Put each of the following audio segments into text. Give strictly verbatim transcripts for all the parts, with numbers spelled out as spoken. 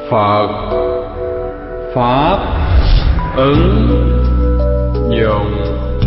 Phật Pháp ứng dụng.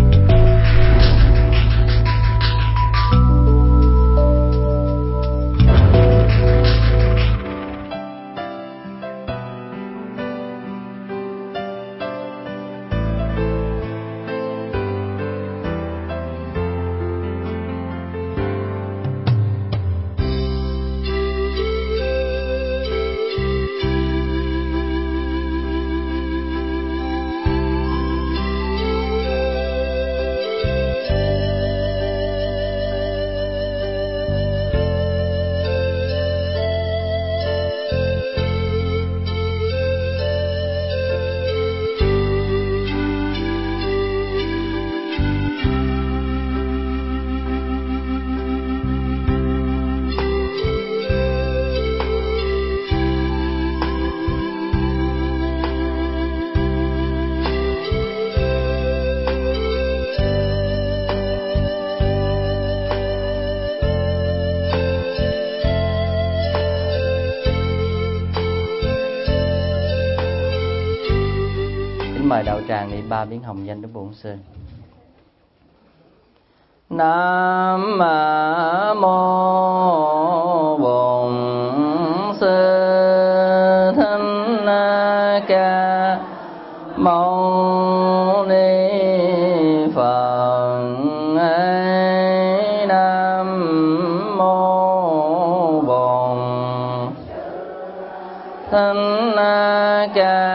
Mời đạo tràng niệm ba biến hồng danh Đức Bổn Sư. Nam mô Bổn Sư Thích Ca Mâu Ni Phật. Nam mô Bổn Thích Ca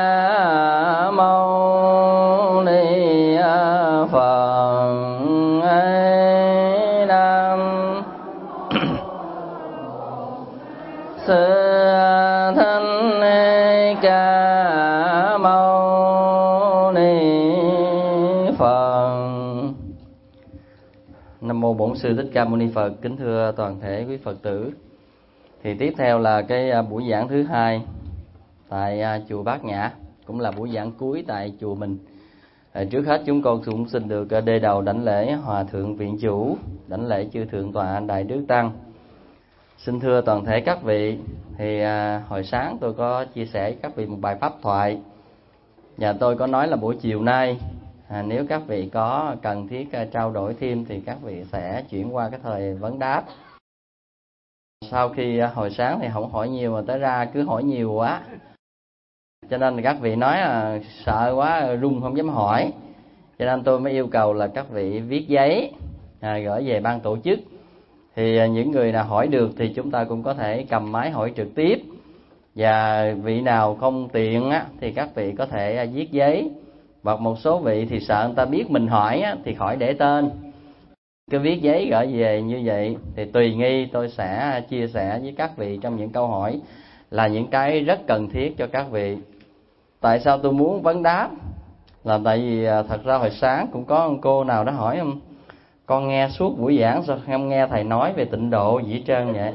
Bổn Sư Thích Ca Mâu Ni Phật. Kính thưa toàn thể quý Phật tử, thì tiếp theo là cái buổi giảng thứ hai tại chùa Bát Nhã, cũng là buổi giảng cuối tại chùa mình. Trước hết chúng con cũng xin được đê đầu đảnh lễ Hòa Thượng Viện Chủ, đảnh lễ chư Thượng Tọa Đại Đức Tăng. Xin thưa toàn thể các vị, thì hồi sáng tôi có chia sẻ với các vị một bài pháp thoại, và tôi có nói là buổi chiều nay À, nếu các vị có cần thiết uh, trao đổi thêm thì các vị sẽ chuyển qua cái thời vấn đáp. Sau khi uh, hồi sáng thì không hỏi nhiều mà tới ra cứ hỏi nhiều quá, cho nên các vị nói là uh, sợ quá run không dám hỏi, cho nên tôi mới yêu cầu là các vị viết giấy à, gửi về ban tổ chức. Thì uh, những người nào hỏi được thì chúng ta cũng có thể cầm máy hỏi trực tiếp, và vị nào không tiện á, thì các vị có thể uh, viết giấy. Hoặc một số vị thì sợ người ta biết mình hỏi á, thì khỏi để tên, cứ viết giấy gửi về như vậy. Thì tùy nghi tôi sẽ chia sẻ với các vị trong những câu hỏi là những cái rất cần thiết cho các vị. Tại sao tôi muốn vấn đáp? Là tại vì thật ra hồi sáng cũng có một cô nào đó hỏi không, con nghe suốt buổi giảng sao không nghe thầy nói về tịnh độ gì hết trơn vậy?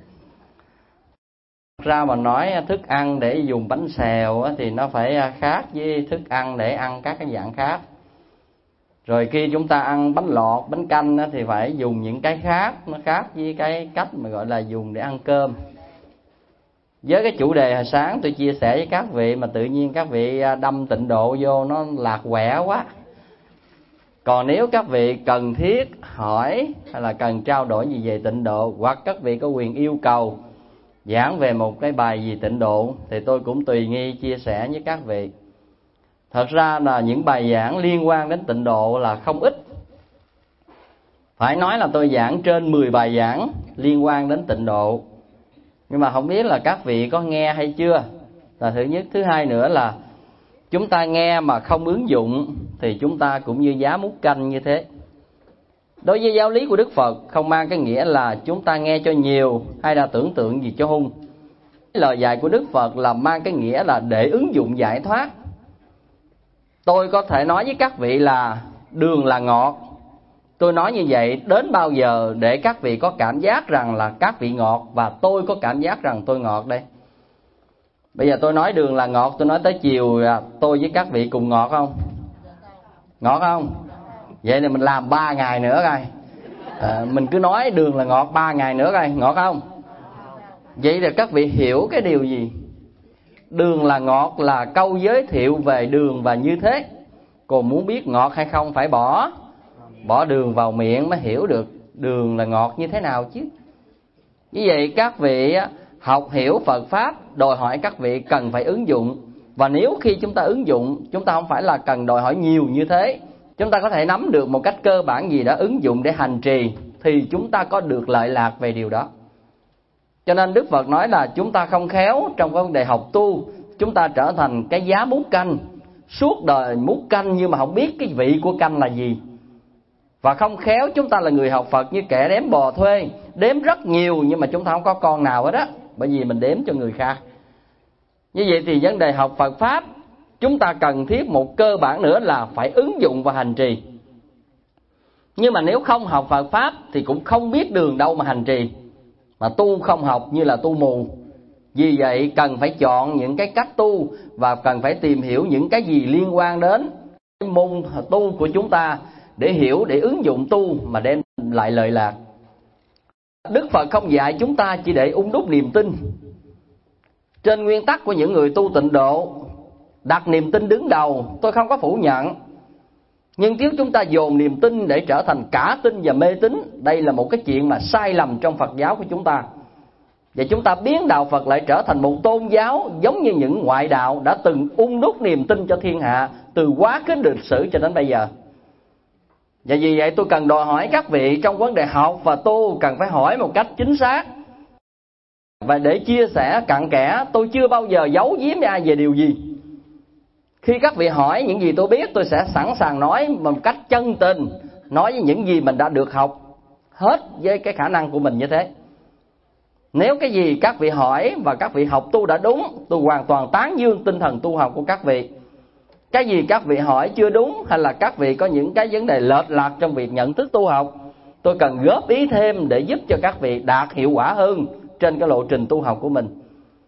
Ra mà nói thức ăn để dùng bánh xèo thì nó phải khác với thức ăn để ăn các cái dạng khác. Rồi khi chúng ta ăn bánh lọt, bánh canh thì phải dùng những cái khác, nó khác với cái cách mà gọi là dùng để ăn cơm. Với cái chủ đề hồi sáng tôi chia sẻ với các vị mà tự nhiên các vị đâm tịnh độ vô nó lạc quẻ quá. Còn nếu các vị cần thiết hỏi hay là cần trao đổi gì về tịnh độ, hoặc các vị có quyền yêu cầu giảng về một cái bài gì tịnh độ, thì tôi cũng tùy nghi chia sẻ với các vị. Thật ra là những bài giảng liên quan đến tịnh độ là không ít. Phải nói là tôi giảng trên mười bài giảng liên quan đến tịnh độ. Nhưng mà không biết là các vị có nghe hay chưa, là thứ nhất. Thứ hai nữa là chúng ta nghe mà không ứng dụng thì chúng ta cũng như giá múc canh như thế. Đối với giáo lý của Đức Phật không mang cái nghĩa là chúng ta nghe cho nhiều hay là tưởng tượng gì cho hung. Lời dạy của Đức Phật là mang cái nghĩa là để ứng dụng giải thoát. Tôi có thể nói với các vị là đường là ngọt. Tôi nói như vậy đến bao giờ để các vị có cảm giác rằng là các vị ngọt, và tôi có cảm giác rằng tôi ngọt đây? Bây giờ tôi nói đường là ngọt, tôi nói tới chiều tôi với các vị cùng ngọt không? Ngọt không? Vậy thì mình làm ba ngày nữa coi. À, mình cứ nói đường là ngọt ba ngày nữa coi, ngọt không? Vậy là các vị hiểu cái điều gì? Đường là ngọt là câu giới thiệu về đường và như thế. Còn muốn biết ngọt hay không phải bỏ Bỏ đường vào miệng mới hiểu được đường là ngọt như thế nào chứ. Như vậy các vị học hiểu Phật Pháp đòi hỏi các vị cần phải ứng dụng. Và nếu khi chúng ta ứng dụng, chúng ta không phải là cần đòi hỏi nhiều như thế, chúng ta có thể nắm được một cách cơ bản gì đó ứng dụng để hành trì, thì chúng ta có được lợi lạc về điều đó. Cho nên Đức Phật nói là chúng ta không khéo trong vấn đề học tu, chúng ta trở thành cái giá múc canh, suốt đời múc canh nhưng mà không biết cái vị của canh là gì. Và không khéo chúng ta là người học Phật như kẻ đếm bò thuê, đếm rất nhiều nhưng mà chúng ta không có con nào hết á, bởi vì mình đếm cho người khác. Như vậy thì vấn đề học Phật Pháp, chúng ta cần thiết một cơ bản nữa là phải ứng dụng và hành trì. Nhưng mà nếu không học Phật Pháp thì cũng không biết đường đâu mà hành trì. Mà tu không học như là tu mù. Vì vậy cần phải chọn những cái cách tu và cần phải tìm hiểu những cái gì liên quan đến cái môn tu của chúng ta để hiểu, để ứng dụng tu mà đem lại lợi lạc. Đức Phật không dạy chúng ta chỉ để ung đúc niềm tin. Trên nguyên tắc của những người tu tịnh độ, đặt niềm tin đứng đầu, tôi không có phủ nhận. Nhưng nếu chúng ta dồn niềm tin để trở thành cả tin và mê tín, đây là một cái chuyện mà sai lầm trong Phật giáo của chúng ta. Và chúng ta biến đạo Phật lại trở thành một tôn giáo giống như những ngoại đạo đã từng ung đúc niềm tin cho thiên hạ từ quá khứ lịch sử cho đến bây giờ. Và vì vậy tôi cần đòi hỏi các vị trong vấn đề học và tu cần phải hỏi một cách chính xác. Và để chia sẻ cặn kẽ, tôi chưa bao giờ giấu giếm ai về điều gì. Khi các vị hỏi những gì tôi biết, tôi sẽ sẵn sàng nói một cách chân tình, nói với những gì mình đã được học hết với cái khả năng của mình như thế. Nếu cái gì các vị hỏi và các vị học tu đã đúng, tôi hoàn toàn tán dương tinh thần tu học của các vị. Cái gì các vị hỏi chưa đúng, hay là các vị có những cái vấn đề lệch lạc trong việc nhận thức tu học, tôi cần góp ý thêm để giúp cho các vị đạt hiệu quả hơn trên cái lộ trình tu học của mình.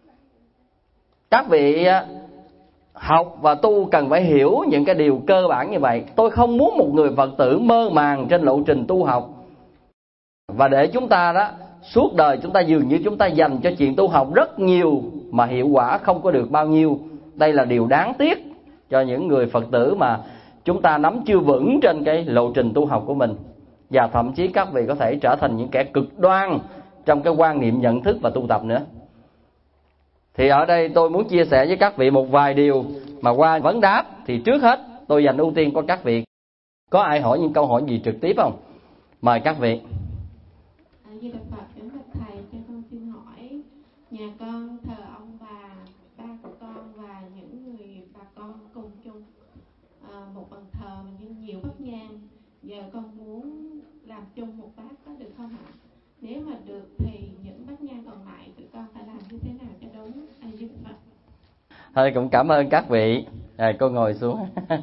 Các vị học và tu cần phải hiểu những cái điều cơ bản như vậy. Tôi không muốn một người Phật tử mơ màng trên lộ trình tu học. Và để chúng ta đó, suốt đời chúng ta dường như chúng ta dành cho chuyện tu học rất nhiều mà hiệu quả không có được bao nhiêu. Đây là điều đáng tiếc cho những người Phật tử mà chúng ta nắm chưa vững trên cái lộ trình tu học của mình. Và thậm chí các vị có thể trở thành những kẻ cực đoan trong cái quan niệm nhận thức và tu tập nữa. Thì ở đây tôi muốn chia sẻ với các vị một vài điều mà qua vấn đáp. Thì trước hết tôi dành ưu tiên cho các vị. Có ai hỏi những câu hỏi gì trực tiếp không? Mời các vị. À, Di Đà Phật, kính bạch thầy, cho con xin hỏi, nhà con thờ ông bà, ba của con và những người bà con cùng chung à, một bàn thờ nhưng nhiều bát nhang. Giờ con muốn làm chung một bát có được không ạ? Nếu mà được thì những bát nhang còn lại tụi con phải làm như thế nào cho đúng? À, Di Đà Phật. Thôi cũng cảm ơn các vị. Rồi cô ngồi xuống.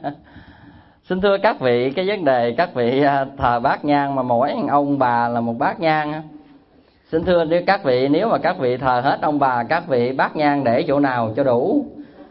Xin thưa các vị, cái vấn đề các vị thờ bát nhang mà mỗi ông bà là một bát nhang. Xin thưa với các vị, nếu mà các vị thờ hết ông bà, các vị bát nhang để chỗ nào cho đủ?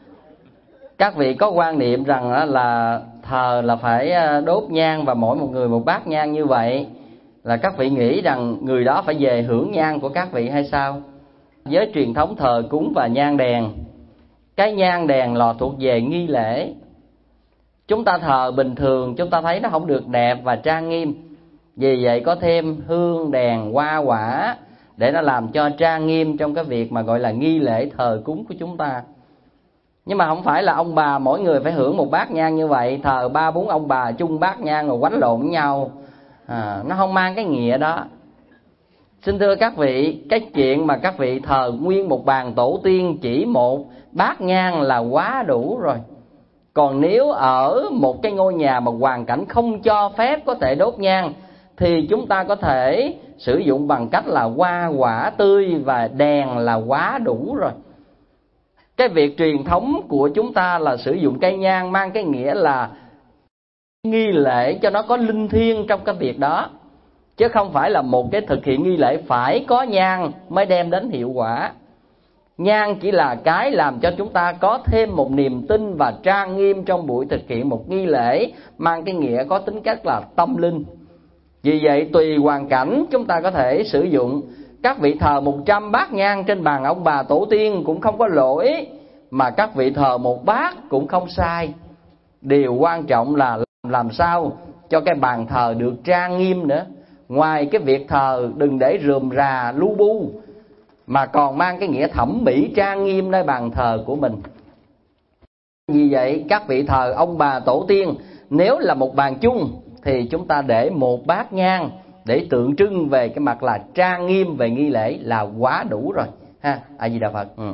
Các vị có quan niệm rằng là thờ là phải đốt nhang và mỗi một người một bát nhang như vậy, là các vị nghĩ rằng người đó phải về hưởng nhang của các vị hay sao? Với truyền thống thờ cúng và nhang đèn, cái nhang đèn là thuộc về nghi lễ. Chúng ta thờ bình thường chúng ta thấy nó không được đẹp và trang nghiêm, vì vậy có thêm hương đèn hoa quả để nó làm cho trang nghiêm trong cái việc mà gọi là nghi lễ thờ cúng của chúng ta. Nhưng mà không phải là ông bà mỗi người phải hưởng một bát nhang như vậy, thờ ba bốn ông bà chung bát nhang rồi quánh lộn với nhau, à, nó không mang cái nghĩa đó. Xin thưa các vị, cái chuyện mà các vị thờ nguyên một bàn tổ tiên chỉ một bát nhang là quá đủ rồi. Còn nếu ở một cái ngôi nhà mà hoàn cảnh không cho phép có thể đốt nhang, thì chúng ta có thể sử dụng bằng cách là hoa quả tươi và đèn là quá đủ rồi. Cái việc truyền thống của chúng ta là sử dụng cây nhang mang cái nghĩa là nghi lễ cho nó có linh thiêng trong cái việc đó, chứ không phải là một cái thực hiện nghi lễ phải có nhang mới đem đến hiệu quả. Nhang chỉ là cái làm cho chúng ta có thêm một niềm tin và trang nghiêm trong buổi thực hiện một nghi lễ mang cái nghĩa có tính cách là tâm linh. Vì vậy tùy hoàn cảnh chúng ta có thể sử dụng. Các vị thờ một trăm bát nhang trên bàn ông bà tổ tiên cũng không có lỗi, mà các vị thờ một bát cũng không sai. Điều quan trọng là làm sao cho cái bàn thờ được trang nghiêm nữa. Ngoài cái việc thờ đừng để rườm rà lu bu, mà còn mang cái nghĩa thẩm mỹ trang nghiêm nơi bàn thờ của mình. Vì vậy các vị thờ ông bà tổ tiên, nếu là một bàn chung thì chúng ta để một bát nhang để tượng trưng về cái mặt là trang nghiêm về nghi lễ là quá đủ rồi ha. A Di Đà Phật. Ừ.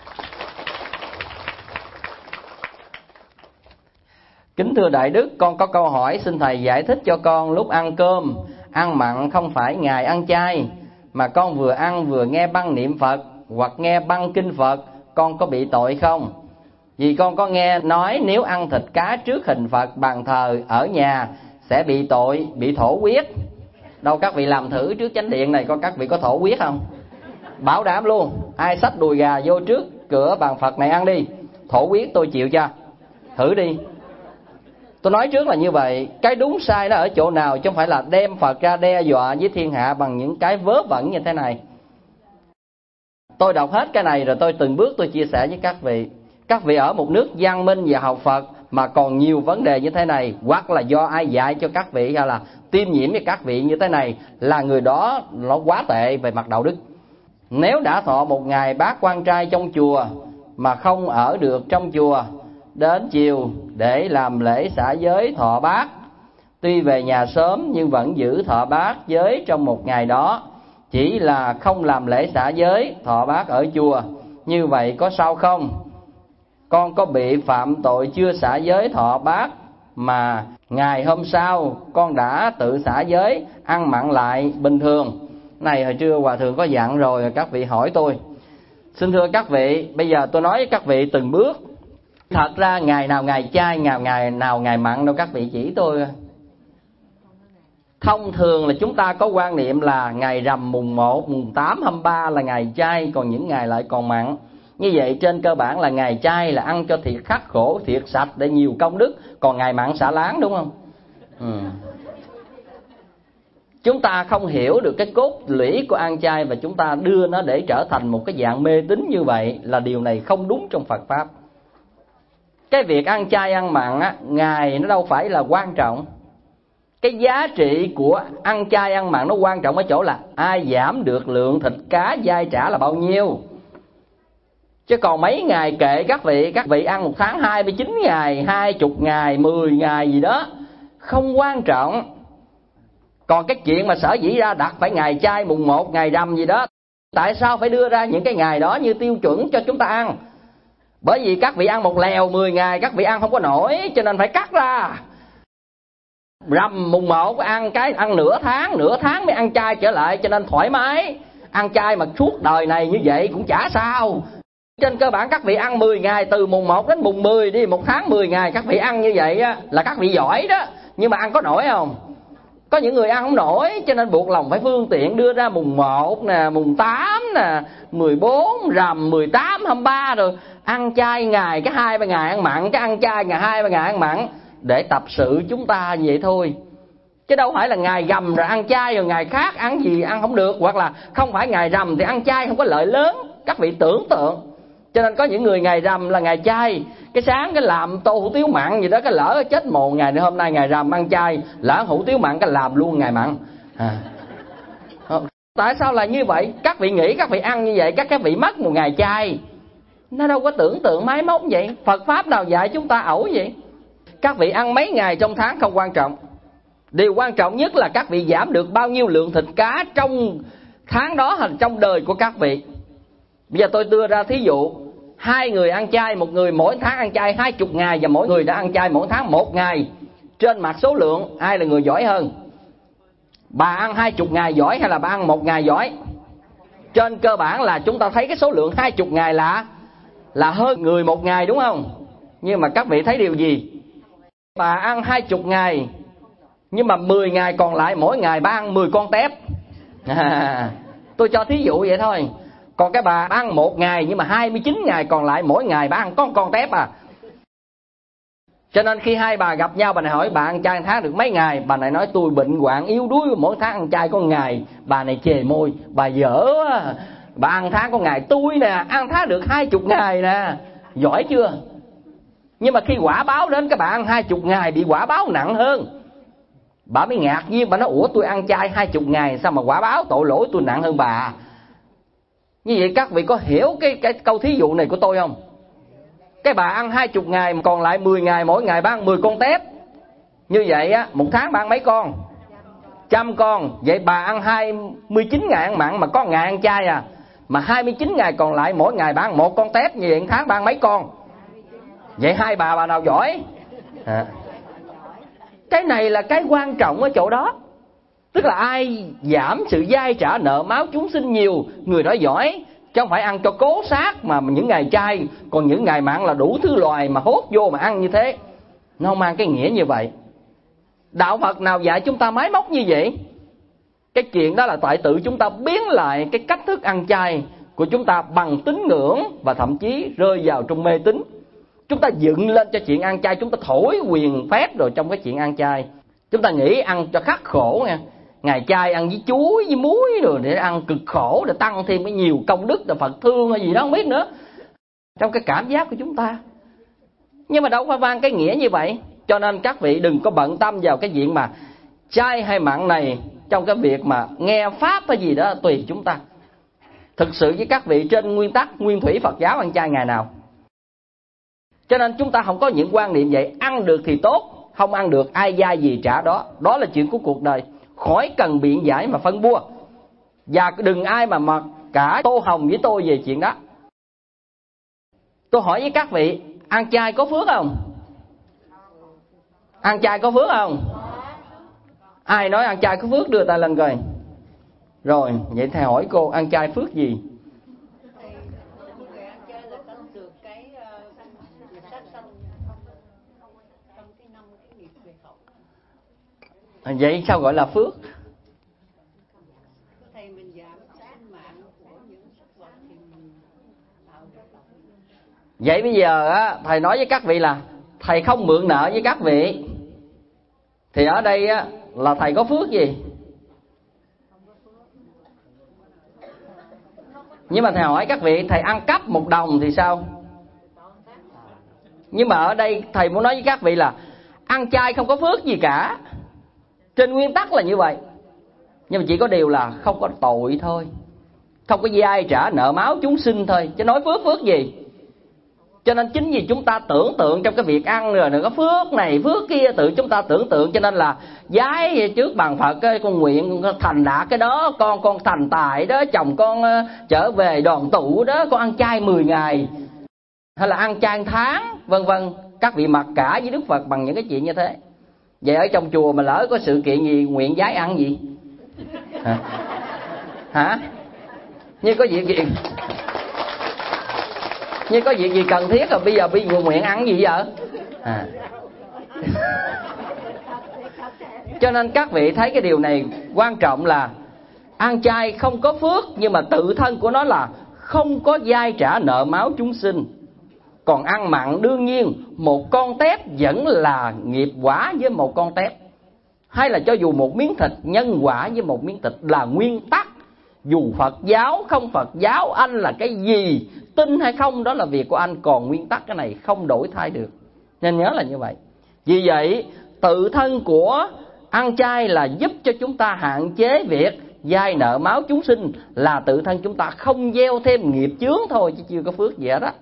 Kính thưa Đại Đức, con có câu hỏi xin Thầy giải thích cho con. Lúc ăn cơm, ăn mặn không phải ngày ăn chay, mà con vừa ăn vừa nghe băng niệm Phật hoặc nghe băng kinh Phật, con có bị tội không? Vì con có nghe nói nếu ăn thịt cá trước hình Phật bàn thờ ở nhà sẽ bị tội, bị thổ huyết. Đâu các vị làm thử trước chánh điện này coi các vị có thổ huyết không? Bảo đảm luôn, ai xách đùi gà vô trước cửa bàn Phật này ăn đi, thổ huyết tôi chịu cho. Thử đi. Tôi nói trước là như vậy. Cái đúng sai nó ở chỗ nào, chứ không phải là đem Phật ra đe dọa với thiên hạ bằng những cái vớ vẩn như thế này. Tôi đọc hết cái này rồi tôi từng bước tôi chia sẻ với các vị. Các vị ở một nước văn minh và học Phật mà còn nhiều vấn đề như thế này, hoặc là do ai dạy cho các vị, hay là tiêm nhiễm với các vị như thế này, là người đó nó quá tệ về mặt đạo đức. Nếu đã thọ một ngày bát quan trai trong chùa mà không ở được trong chùa, đến chiều để làm lễ xả giới thọ bát, tuy về nhà sớm nhưng vẫn giữ thọ bát giới trong một ngày đó, chỉ là không làm lễ xả giới thọ bát ở chùa, như vậy có sao không? Con có bị phạm tội chưa xả giới thọ bát mà ngày hôm sau con đã tự xả giới ăn mặn lại bình thường? Này hồi trưa Hòa Thượng có dặn rồi, các vị hỏi tôi. Xin thưa các vị, bây giờ tôi nói với các vị từng bước. Thật ra ngày nào ngày chay, ngày ngày nào ngày mặn đâu các vị chỉ tôi. Thông thường là chúng ta có quan niệm là ngày rằm mùng một, mùng tám, hai mươi ba là ngày chay, còn những ngày lại còn mặn. Như vậy trên cơ bản là ngày chay là ăn cho thiệt khắc khổ, thiệt sạch để nhiều công đức, còn ngày mặn xả láng, đúng không? Ừ. Chúng ta không hiểu được cái cốt lũy của ăn chay và chúng ta đưa nó để trở thành một cái dạng mê tín như vậy, là điều này không đúng trong Phật Pháp. Cái việc ăn chay ăn mặn á, ngày nó đâu phải là quan trọng. Cái giá trị của ăn chay ăn mặn nó quan trọng ở chỗ là ai giảm được lượng thịt cá dai trả là bao nhiêu. Chứ còn mấy ngày kệ các vị, các vị ăn một tháng hai mươi chín ngày, hai mươi ngày, mười ngày gì đó, không quan trọng. Còn cái chuyện mà sở dĩ ra đặt phải ngày chay mùng một, ngày rằm gì đó, tại sao phải đưa ra những cái ngày đó như tiêu chuẩn cho chúng ta ăn? Bởi vì các vị ăn một lèo mười ngày các vị ăn không có nổi, cho nên phải cắt ra. Rằm mùng một ăn cái ăn nửa tháng, nửa tháng mới ăn chay trở lại, cho nên thoải mái. Ăn chay mà suốt đời này như vậy cũng chả sao. Trên cơ bản các vị ăn mười ngày, từ mùng một đến mùng mười đi, một tháng mười ngày các vị ăn như vậy á, là các vị giỏi đó. Nhưng mà ăn có nổi không? Có những người ăn không nổi, cho nên buộc lòng phải phương tiện đưa ra mùng một nè, mùng tám nè, mười bốn, rằm, mười tám, hai mươi ba rồi. Ăn chay ngày, cái hai ba ngày ăn mặn, cái ăn chay ngày hai ba ngày ăn mặn, để tập sự chúng ta vậy thôi. Chứ đâu phải là ngày rằm rồi ăn chay, rồi ngày khác ăn gì ăn không được. Hoặc là không phải ngày rằm thì ăn chay không có lợi lớn. Các vị tưởng tượng. Cho nên có những người ngày rằm là ngày chay, cái sáng cái làm tô hủ tiếu mặn gì đó, cái lỡ chết mồ ngày nữa hôm nay ngày rằm ăn chay, lỡ hủ tiếu mặn cái làm luôn ngày mặn à. Tại sao là như vậy? Các vị nghĩ các vị ăn như vậy các các vị mất một ngày chay. Nó đâu có tưởng tượng máy móc vậy. Phật Pháp nào dạy chúng ta ẩu vậy? Các vị ăn mấy ngày trong tháng không quan trọng. Điều quan trọng nhất là các vị giảm được bao nhiêu lượng thịt cá trong tháng đó hay trong đời của các vị. Bây giờ tôi đưa ra thí dụ, hai người ăn chay, một người mỗi tháng ăn chay hai mươi ngày và mỗi người đã ăn chay mỗi tháng một ngày. Trên mặt số lượng ai là người giỏi hơn? Bà ăn hai mươi ngày giỏi hay là bà ăn một ngày giỏi? Trên cơ bản là chúng ta thấy cái số lượng hai mươi ngày là là hơn người một ngày, đúng không? Nhưng mà các vị thấy điều gì? Bà ăn hai mươi ngày, nhưng mà mười ngày còn lại mỗi ngày bà ăn mười con tép à, tôi cho thí dụ vậy thôi. Còn cái bà ăn một ngày nhưng mà hai mươi chín ngày còn lại mỗi ngày bà ăn có con tép à. Cho nên khi hai bà gặp nhau, bà này hỏi bà ăn chay tháng được mấy ngày, bà này nói tôi bệnh hoạn yếu đuối, mỗi tháng ăn chay có ngày. Bà này chề môi, bà dở quá, bà ăn tháng có ngày. Tôi nè ăn tháng được hai mươi ngày nè, giỏi chưa? Nhưng mà khi quả báo đến, các bạn ăn hai chục ngày bị quả báo nặng hơn. Bà mới ngạc nhiên, bà nói ủa tôi ăn chay hai chục ngày sao mà quả báo tội lỗi tôi nặng hơn bà? Như vậy các vị có hiểu cái, cái câu thí dụ này của tôi không? Cái bà ăn hai chục ngày, còn lại mười ngày, mỗi ngày bà ăn mười con tép. Như vậy á, một tháng bà ăn mấy con? Trăm con. Vậy bà ăn hai mươi chín ngày ăn mặn mà có ngày ăn chay à. Mà hai mươi chín ngày còn lại mỗi ngày bà ăn một con tép. Như vậy một tháng bà ăn mấy con? Vậy hai bà bà nào giỏi? À. Cái này là cái quan trọng ở chỗ đó. Tức là ai giảm sự dai trả nợ máu chúng sinh nhiều, người đó giỏi. Chứ không phải ăn cho cố xác mà những ngày chay, còn những ngày mặn là đủ thứ loài mà hốt vô mà ăn như thế. Nó không mang cái nghĩa như vậy. Đạo Phật nào dạy chúng ta máy móc như vậy? Cái chuyện đó là tại tự chúng ta biến lại cái cách thức ăn chay của chúng ta bằng tín ngưỡng, và thậm chí rơi vào trong mê tín. Chúng ta dựng lên cho chuyện ăn chay, chúng ta thổi quyền phép rồi trong cái chuyện ăn chay. Chúng ta nghĩ ăn cho khắc khổ nha. Ngày chay ăn với chuối, với muối rồi để ăn cực khổ, để tăng thêm cái nhiều công đức, để Phật thương hay gì đó không biết nữa. Trong cái cảm giác của chúng ta. Nhưng mà đâu phải mang cái nghĩa như vậy. Cho nên các vị đừng có bận tâm vào cái chuyện mà chay hay mặn này. Trong cái việc mà nghe Pháp hay gì đó tùy chúng ta. Thực sự với các vị trên nguyên tắc nguyên thủy Phật giáo ăn chay ngày nào. Cho nên chúng ta không có những quan niệm vậy. Ăn được thì tốt, không ăn được ai dai gì trả đó. Đó là chuyện của cuộc đời. Khỏi cần biện giải mà phân bua. Và đừng ai mà mặc cả tô hồng với tôi về chuyện đó. Tôi hỏi với các vị, ăn chay có phước không? Ăn chay có phước không? Ai nói ăn chay có phước đưa tay lên coi. Rồi, vậy thầy hỏi cô, ăn chay phước gì? Vậy sao gọi là phước? Vậy bây giờ á, thầy nói với các vị là thầy không mượn nợ với các vị. Thì ở đây á, là thầy có phước gì? Nhưng mà thầy hỏi các vị, thầy ăn cắp một đồng thì sao? Nhưng mà ở đây thầy muốn nói với các vị là ăn chay không có phước gì cả. Trên nguyên tắc là như vậy. Nhưng mà chỉ có điều là không có tội thôi, không có dai trả nợ máu chúng sinh thôi. Chứ nói phước phước gì? Cho nên chính vì chúng ta tưởng tượng trong cái việc ăn rồi nó có phước này phước kia, tự chúng ta tưởng tượng, cho nên là giái trước bàn Phật con nguyện con thành đạt cái đó, con con thành tài đó, chồng con trở về đoàn tụ đó, con ăn chay mười ngày hay là ăn chay tháng vân vân. Các vị mặc cả với Đức Phật bằng những cái chuyện như thế. Vậy ở trong chùa mà lỡ có sự kiện gì nguyện giái ăn gì? Hả? Hả? Như có việc gì như có việc gì cần thiết rồi bây giờ bây giờ nguyện ăn gì vậy? À. Cho nên các vị thấy cái điều này quan trọng là ăn chay không có phước, nhưng mà tự thân của nó là không có dai trả nợ máu chúng sinh. Còn ăn mặn đương nhiên một con tép vẫn là nghiệp quả với một con tép. Hay là cho dù một miếng thịt nhân quả với một miếng thịt là nguyên tắc. Dù Phật giáo không Phật giáo, anh là cái gì, tin hay không đó là việc của anh. Còn nguyên tắc cái này không đổi thay được. Nên nhớ là như vậy. Vì vậy tự thân của ăn chay là giúp cho chúng ta hạn chế việc dai nợ máu chúng sinh. Là tự thân chúng ta không gieo thêm nghiệp chướng thôi, chứ chưa có phước gì hết đó.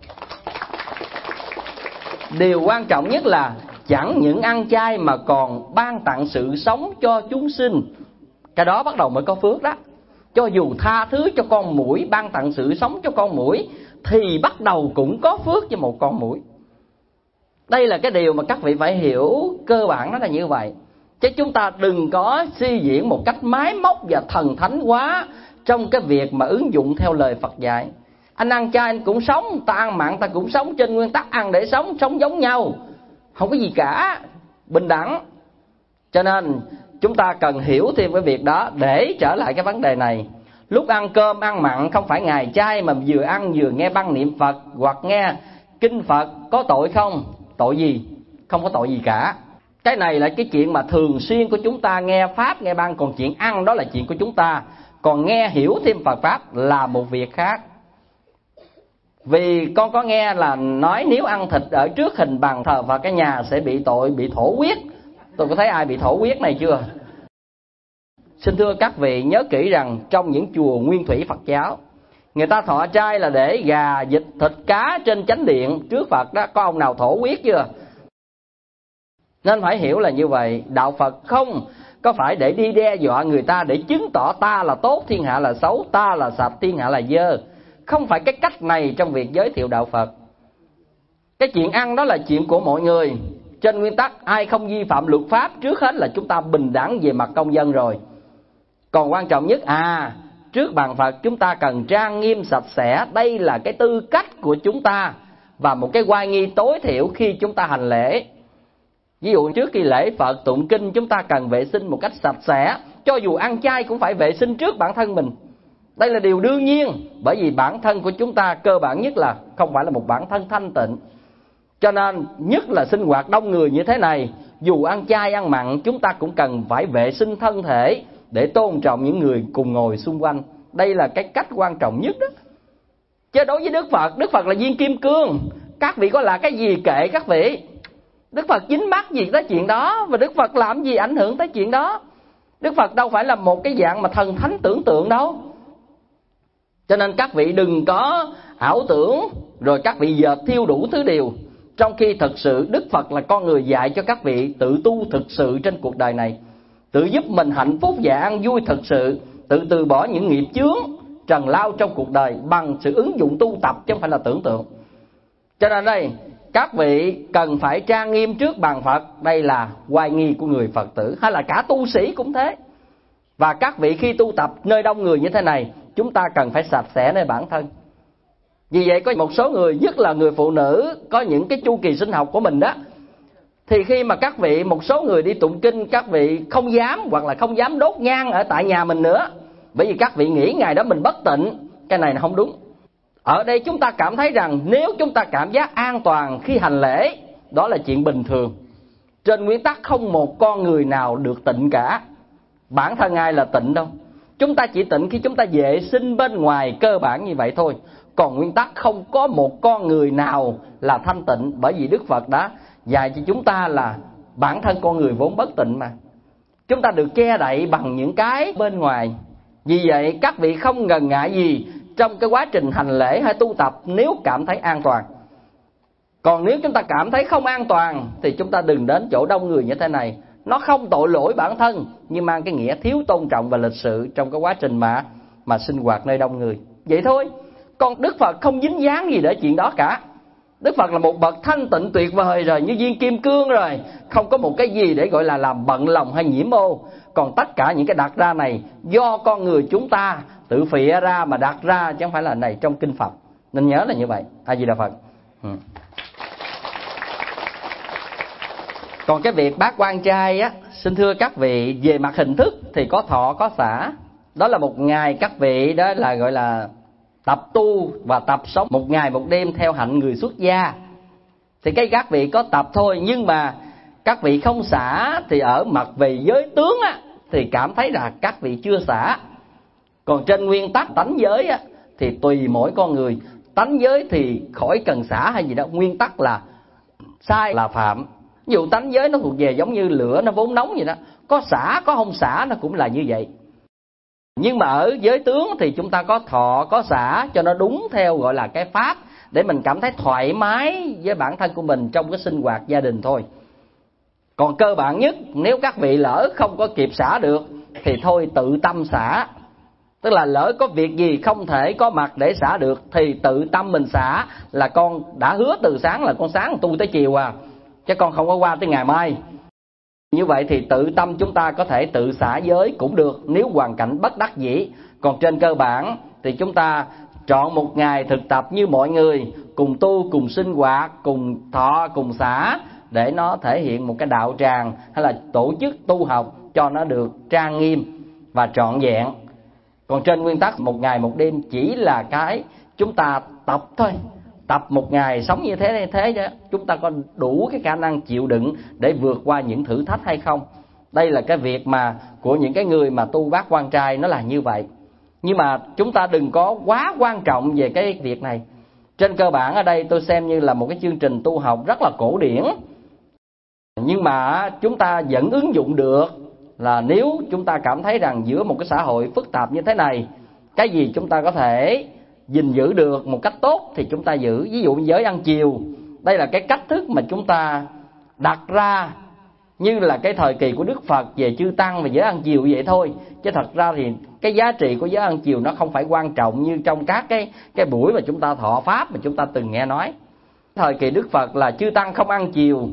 Điều quan trọng nhất là chẳng những ăn chay mà còn ban tặng sự sống cho chúng sinh. Cái đó bắt đầu mới có phước đó. Cho dù tha thứ cho con muỗi, ban tặng sự sống cho con muỗi, thì bắt đầu cũng có phước cho một con muỗi. Đây là cái điều mà các vị phải hiểu cơ bản, nó là như vậy. Chứ chúng ta đừng có suy diễn một cách máy móc và thần thánh quá trong cái việc mà ứng dụng theo lời Phật dạy. Anh ăn chay anh cũng sống, ta ăn mặn ta cũng sống, trên nguyên tắc ăn để sống, sống giống nhau, không có gì cả, bình đẳng. Cho nên chúng ta cần hiểu thêm cái việc đó để trở lại cái vấn đề này. Lúc ăn cơm ăn mặn không phải ngày chay mà vừa ăn vừa nghe băng niệm Phật hoặc nghe kinh Phật, có tội không? Tội gì? Không có tội gì cả. Cái này là cái chuyện mà thường xuyên của chúng ta nghe Pháp, nghe băng. Còn chuyện ăn đó là chuyện của chúng ta. Còn nghe hiểu thêm Phật Pháp là một việc khác. Vì con có nghe là nói nếu ăn thịt ở trước hình bàn thờ và cái nhà sẽ bị tội bị thổ huyết. Tôi có thấy ai bị thổ huyết này chưa? Xin thưa các vị nhớ kỹ rằng trong những chùa nguyên thủy Phật giáo, người ta thọ trai là để gà, vịt, thịt, cá trên chánh điện trước Phật đó. Có ông nào thổ huyết chưa? Nên phải hiểu là như vậy. Đạo Phật không có phải để đi đe dọa người ta, để chứng tỏ ta là tốt, thiên hạ là xấu, ta là sạch, thiên hạ là dơ. Không phải cái cách này trong việc giới thiệu đạo Phật. Cái chuyện ăn đó là chuyện của mọi người. Trên nguyên tắc ai không vi phạm luật pháp, trước hết là chúng ta bình đẳng về mặt công dân rồi. Còn quan trọng nhất, à trước bàn Phật chúng ta cần trang nghiêm sạch sẽ. Đây là cái tư cách của chúng ta và một cái oai nghi tối thiểu khi chúng ta hành lễ. Ví dụ trước khi lễ Phật tụng kinh, chúng ta cần vệ sinh một cách sạch sẽ. Cho dù ăn chay cũng phải vệ sinh trước bản thân mình. Đây là điều đương nhiên, bởi vì bản thân của chúng ta cơ bản nhất là không phải là một bản thân thanh tịnh. Cho nên nhất là sinh hoạt đông người như thế này, dù ăn chay ăn mặn, chúng ta cũng cần phải vệ sinh thân thể để tôn trọng những người cùng ngồi xung quanh. Đây là cái cách quan trọng nhất đó. Chứ đối với Đức Phật, Đức Phật là viên kim cương. Các vị có là cái gì kệ các vị. Đức Phật dính mắc gì tới chuyện đó, và Đức Phật làm gì ảnh hưởng tới chuyện đó. Đức Phật đâu phải là một cái dạng mà thần thánh tưởng tượng đâu. Cho nên các vị đừng có ảo tưởng rồi các vị dệt thiêu đủ thứ điều, trong khi thực sự Đức Phật là con người dạy cho các vị tự tu thực sự trên cuộc đời này, tự giúp mình hạnh phúc và an vui thực sự, tự từ bỏ những nghiệp chướng trần lao trong cuộc đời bằng sự ứng dụng tu tập chứ không phải là tưởng tượng. Cho nên đây, các vị cần phải trang nghiêm trước bàn Phật. Đây là oai nghi của người Phật tử, hay là cả tu sĩ cũng thế. Và các vị khi tu tập nơi đông người như thế này, chúng ta cần phải sạch sẽ nơi bản thân. Vì vậy có một số người, nhất là người phụ nữ có những cái chu kỳ sinh học của mình đó, thì khi mà các vị, một số người đi tụng kinh, các vị không dám hoặc là không dám đốt nhang ở tại nhà mình nữa, bởi vì các vị nghĩ ngày đó mình bất tịnh. Cái này là không đúng. Ở đây chúng ta cảm thấy rằng nếu chúng ta cảm giác an toàn khi hành lễ, đó là chuyện bình thường. Trên nguyên tắc không một con người nào được tịnh cả. Bản thân ai là tịnh đâu. Chúng ta chỉ tịnh khi chúng ta vệ sinh bên ngoài, cơ bản như vậy thôi. Còn nguyên tắc không có một con người nào là thanh tịnh, bởi vì Đức Phật đã dạy cho chúng ta là bản thân con người vốn bất tịnh mà. Chúng ta được che đậy bằng những cái bên ngoài. Vì vậy các vị không ngần ngại gì trong cái quá trình hành lễ hay tu tập nếu cảm thấy an toàn. Còn nếu chúng ta cảm thấy không an toàn thì chúng ta đừng đến chỗ đông người như thế này. Nó không tội lỗi bản thân, nhưng mang cái nghĩa thiếu tôn trọng và lịch sự trong cái quá trình mà mà sinh hoạt nơi đông người. Vậy thôi. Còn Đức Phật không dính dáng gì để chuyện đó cả. Đức Phật là một bậc thanh tịnh tuyệt vời rồi, như viên kim cương rồi, không có một cái gì để gọi là làm bận lòng hay nhiễm ô. Còn tất cả những cái đặt ra này do con người chúng ta tự phịa ra mà đặt ra, chứ không phải là này trong kinh Phật. Nên nhớ là như vậy. A Di Đà Phật. Ừ. Còn cái việc bát quan trai á, xin thưa các vị, về mặt hình thức thì có thọ có xả. Đó là một ngày các vị đó là gọi là tập tu và tập sống một ngày một đêm theo hạnh người xuất gia. Thì cái các vị có tập thôi, nhưng mà các vị không xả thì ở mặt về giới tướng á, thì cảm thấy là các vị chưa xả. Còn trên nguyên tắc tánh giới á, thì tùy mỗi con người. Tánh giới thì khỏi cần xả hay gì đó, nguyên tắc là sai là phạm. Ví dụ tánh giới nó thuộc về giống như lửa nó vốn nóng vậy đó, có xả có không xả nó cũng là như vậy. Nhưng mà ở giới tướng thì chúng ta có thọ có xả cho nó đúng theo gọi là cái pháp, để mình cảm thấy thoải mái với bản thân của mình trong cái sinh hoạt gia đình thôi. Còn cơ bản nhất, nếu các vị lỡ không có kịp xả được thì thôi tự tâm xả. Tức là lỡ có việc gì không thể có mặt để xả được thì tự tâm mình xả. Là con đã hứa từ sáng là con sáng tu tới chiều à, chứ con không có qua tới ngày mai. Như vậy thì tự tâm chúng ta có thể tự xả giới cũng được, nếu hoàn cảnh bất đắc dĩ. Còn trên cơ bản thì chúng ta chọn một ngày thực tập như mọi người, cùng tu, cùng sinh hoạt, cùng thọ, cùng xả, để nó thể hiện một cái đạo tràng hay là tổ chức tu học cho nó được trang nghiêm và trọn vẹn. Còn trên nguyên tắc một ngày một đêm chỉ là cái chúng ta tập thôi. Tập một ngày sống như thế như thế chứ chúng ta có đủ cái khả năng chịu đựng để vượt qua những thử thách hay không. Đây là cái việc mà của những cái người mà tu bát quan trai nó là như vậy. Nhưng mà chúng ta đừng có quá quan trọng về cái việc này. Trên cơ bản ở đây tôi xem như là một cái chương trình tu học rất là cổ điển, nhưng mà chúng ta vẫn ứng dụng được. Là nếu chúng ta cảm thấy rằng giữa một cái xã hội phức tạp như thế này, cái gì chúng ta có thể gìn giữ được một cách tốt thì chúng ta giữ. Ví dụ giới ăn chiều, đây là cái cách thức mà chúng ta đặt ra như là cái thời kỳ của Đức Phật về chư tăng và giới ăn chiều vậy thôi. Chứ thật ra thì cái giá trị của giới ăn chiều nó không phải quan trọng như trong các cái cái buổi mà chúng ta thọ pháp mà chúng ta từng nghe nói. Thời kỳ Đức Phật là chư tăng không ăn chiều,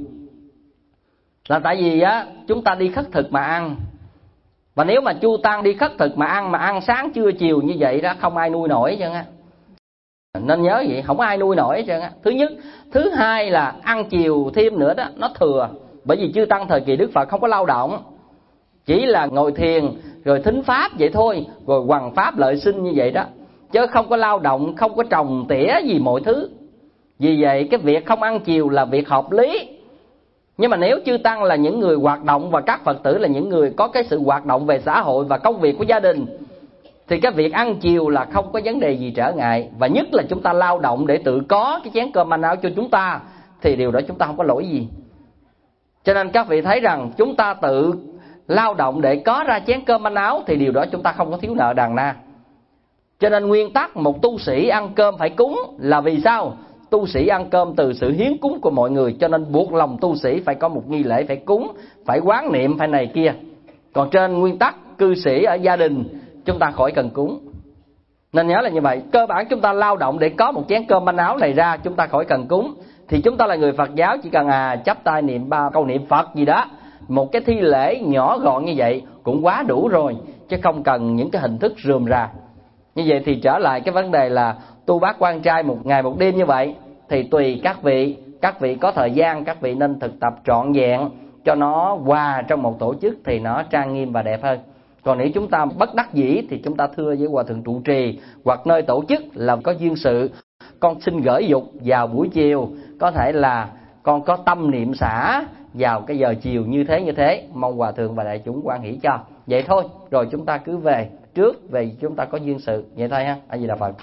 là tại vì á chúng ta đi khất thực mà ăn. Và nếu mà chư tăng đi khất thực mà ăn, mà ăn sáng trưa chiều như vậy đó, không ai nuôi nổi chứ á. Nên nhớ vậy, không ai nuôi nổi chứ á. Thứ nhất. Thứ hai là ăn chiều thêm nữa đó, nó thừa. Bởi vì chư tăng thời kỳ Đức Phật không có lao động, chỉ là ngồi thiền rồi thính pháp vậy thôi, rồi hoằng pháp lợi sinh như vậy đó, chứ không có lao động, không có trồng tỉa gì mọi thứ. Vì vậy cái việc không ăn chiều là việc hợp lý. Nhưng mà nếu chư tăng là những người hoạt động và các Phật tử là những người có cái sự hoạt động về xã hội và công việc của gia đình, thì cái việc ăn chiều là không có vấn đề gì trở ngại. Và nhất là chúng ta lao động để tự có cái chén cơm manh áo cho chúng ta, thì điều đó chúng ta không có lỗi gì. Cho nên các vị thấy rằng chúng ta tự lao động để có ra chén cơm manh áo, thì điều đó chúng ta không có thiếu nợ đàn na. Cho nên nguyên tắc một tu sĩ ăn cơm phải cúng là vì sao? Tu sĩ ăn cơm từ sự hiến cúng của mọi người, cho nên buộc lòng tu sĩ phải có một nghi lễ, phải cúng, phải quán niệm, phải này kia. Còn trên nguyên tắc cư sĩ ở gia đình chúng ta khỏi cần cúng. Nên nhớ là như vậy. Cơ bản chúng ta lao động để có một chén cơm manh áo này ra, chúng ta khỏi cần cúng. Thì chúng ta là người Phật giáo, chỉ cần à chắp tay niệm ba câu niệm Phật gì đó, một cái thi lễ nhỏ gọn như vậy cũng quá đủ rồi, chứ không cần những cái hình thức rườm rà. Như vậy thì trở lại cái vấn đề là tu bát quan trai một ngày một đêm như vậy, thì tùy các vị, các vị có thời gian, các vị nên thực tập trọn vẹn cho nó hòa trong một tổ chức thì nó trang nghiêm và đẹp hơn. Còn nếu chúng ta bất đắc dĩ thì chúng ta thưa với hòa thượng trụ trì hoặc nơi tổ chức là có duyên sự, con xin gửi dục vào buổi chiều, có thể là con có tâm niệm xả vào cái giờ chiều như thế như thế, mong hòa thượng và đại chúng quan hỷ cho. Vậy thôi, rồi chúng ta cứ về trước, về chúng ta có duyên sự vậy thôi ha. A Di Đà Phật.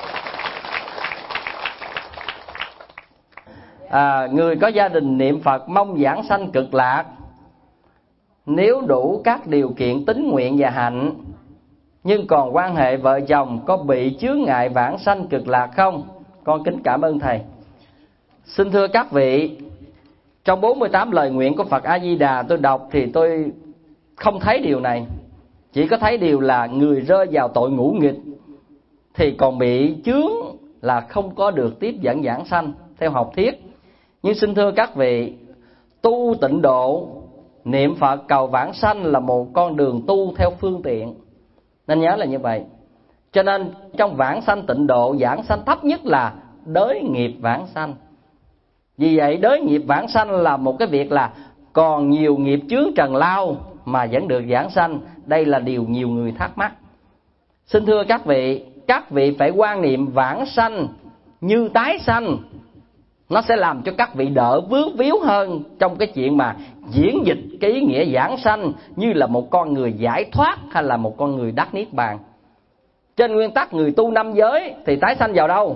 À, người có gia đình niệm Phật mong giảng sanh cực lạc, nếu đủ các điều kiện tín nguyện và hạnh, nhưng còn quan hệ vợ chồng có bị chướng ngại vãng sanh cực lạc không? Con kính cảm ơn thầy. Xin thưa các vị, trong bốn mươi tám lời nguyện của Phật A Di Đà tôi đọc thì tôi không thấy điều này. Chỉ có thấy điều là người rơi vào tội ngũ nghịch thì còn bị chướng là không có được tiếp dẫn giảng sanh theo học thuyết. Nhưng xin thưa các vị, tu tịnh độ, niệm Phật cầu vãng sanh là một con đường tu theo phương tiện, nên nhớ là như vậy. Cho nên trong vãng sanh tịnh độ, giảng sanh thấp nhất là đới nghiệp vãng sanh. Vì vậy đới nghiệp vãng sanh là một cái việc là còn nhiều nghiệp chướng trần lao mà vẫn được giảng sanh. Đây là điều nhiều người thắc mắc. Xin thưa các vị, các vị phải quan niệm vãng sanh như tái sanh, nó sẽ làm cho các vị đỡ vướng víu hơn trong cái chuyện mà diễn dịch cái ý nghĩa giảng sanh như là một con người giải thoát hay là một con người đắc niết bàn. Trên nguyên tắc người tu năm giới thì tái sanh vào đâu?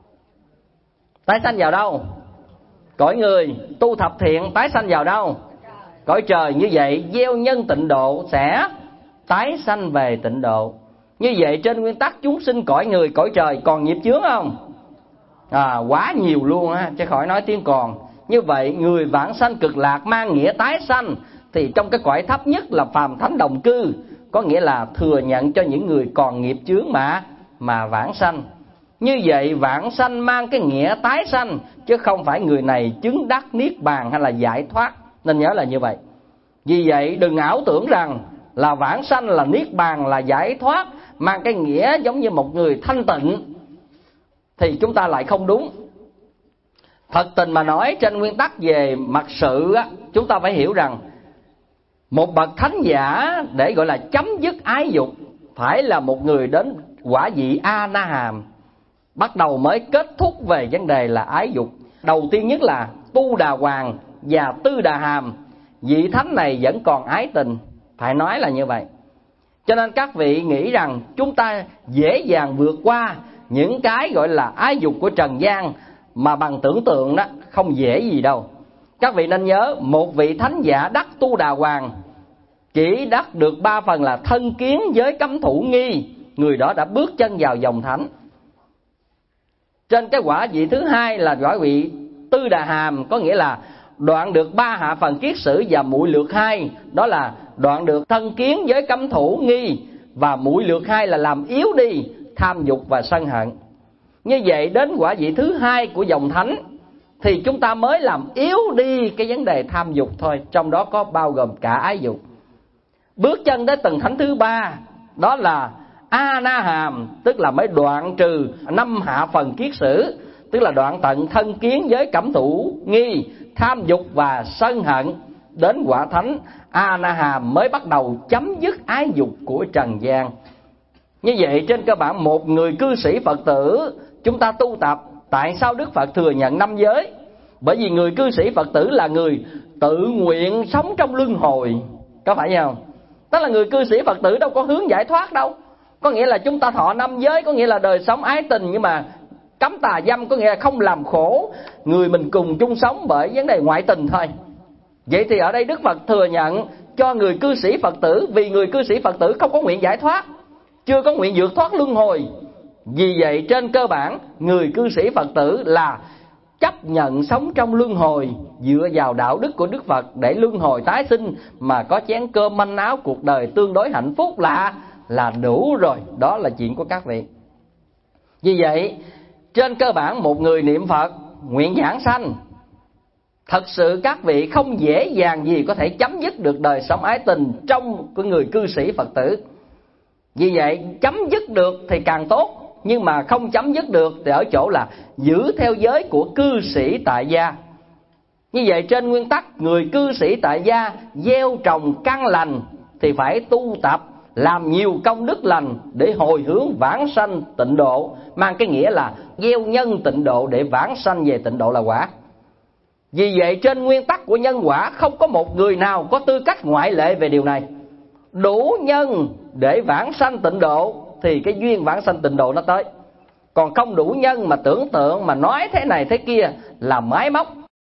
Tái sanh vào đâu? Cõi người. Tu thập thiện tái sanh vào đâu? Cõi trời. Như vậy gieo nhân tịnh độ sẽ tái sanh về tịnh độ. Như vậy trên nguyên tắc chúng sinh cõi người, cõi trời còn nghiệp chướng không? À, quá nhiều luôn á, chứ khỏi nói tiếng còn. Như vậy người vãng sanh cực lạc mang nghĩa tái sanh, thì trong cái cõi thấp nhất là phàm thánh đồng cư, có nghĩa là thừa nhận cho những người còn nghiệp chướng mà mà vãng sanh. Như vậy vãng sanh mang cái nghĩa tái sanh, chứ không phải người này chứng đắc niết bàn hay là giải thoát. Nên nhớ là như vậy. Vì vậy đừng ảo tưởng rằng là vãng sanh là niết bàn, là giải thoát, mang cái nghĩa giống như một người thanh tịnh, thì chúng ta lại không đúng. Thật tình mà nói, trên nguyên tắc về mặt sự á, chúng ta phải hiểu rằng một bậc thánh giả để gọi là chấm dứt ái dục phải là một người đến quả vị A Na Hàm, bắt đầu mới kết thúc về vấn đề là ái dục. Đầu tiên nhất là Tu Đà Hoàng và Tư Đà Hàm, vị thánh này vẫn còn ái tình, phải nói là như vậy. Cho nên các vị nghĩ rằng chúng ta dễ dàng vượt qua những cái gọi là ái dục của trần gian mà bằng tưởng tượng đó không dễ gì đâu. Các vị nên nhớ, một vị thánh giả đắc Tu Đà Hoàng chỉ đắc được ba phần là thân kiến với cấm thủ nghi, người đó đã bước chân vào dòng thánh. Trên cái quả vị thứ hai là quả vị Tư Đà Hàm, có nghĩa là đoạn được ba hạ phần kiết sử và muội lược hai, đó là đoạn được thân kiến với cấm thủ nghi, và muội lược hai là làm yếu đi tham dục và sân hận. Như vậy đến quả vị thứ hai của dòng thánh thì chúng ta mới làm yếu đi cái vấn đề tham dục thôi, trong đó có bao gồm cả ái dục. Bước chân đến tầng thánh thứ ba, đó là A Na Hàm, tức là mới đoạn trừ năm hạ phần kiết sử, tức là đoạn tận thân kiến với cẩm thủ nghi, tham dục và sân hận. Đến quả thánh A Na Hàm mới bắt đầu chấm dứt ái dục của trần gian. Như vậy trên cơ bản một người cư sĩ Phật tử chúng ta tu tập, tại sao Đức Phật thừa nhận năm giới? Bởi vì người cư sĩ Phật tử là người tự nguyện sống trong luân hồi, có phải không? Tức là người cư sĩ Phật tử đâu có hướng giải thoát đâu. Có nghĩa là chúng ta thọ năm giới, có nghĩa là đời sống ái tình, nhưng mà cấm tà dâm, có nghĩa là không làm khổ người mình cùng chung sống bởi vấn đề ngoại tình thôi. Vậy thì ở đây Đức Phật thừa nhận cho người cư sĩ Phật tử, vì người cư sĩ Phật tử không có nguyện giải thoát, chưa có nguyện vượt thoát luân hồi. Vì vậy trên cơ bản người cư sĩ Phật tử là chấp nhận sống trong luân hồi, dựa vào đạo đức của Đức Phật để luân hồi tái sinh, mà có chén cơm manh áo, cuộc đời tương đối hạnh phúc là là đủ rồi. Đó là chuyện của các vị. Vì vậy trên cơ bản một người niệm Phật nguyện giảng sanh, thật sự các vị không dễ dàng gì có thể chấm dứt được đời sống ái tình trong của người cư sĩ Phật tử. Vì vậy chấm dứt được thì càng tốt, nhưng mà không chấm dứt được thì ở chỗ là giữ theo giới của cư sĩ tại gia. Như vậy trên nguyên tắc người cư sĩ tại gia gieo trồng căn lành thì phải tu tập làm nhiều công đức lành để hồi hướng vãng sanh tịnh độ, mang cái nghĩa là gieo nhân tịnh độ để vãng sanh về tịnh độ là quả. Vì vậy trên nguyên tắc của nhân quả không có một người nào có tư cách ngoại lệ về điều này. Đủ nhân để vãng sanh tịnh độ thì cái duyên vãng sanh tịnh độ nó tới. Còn không đủ nhân mà tưởng tượng mà nói thế này thế kia là máy móc.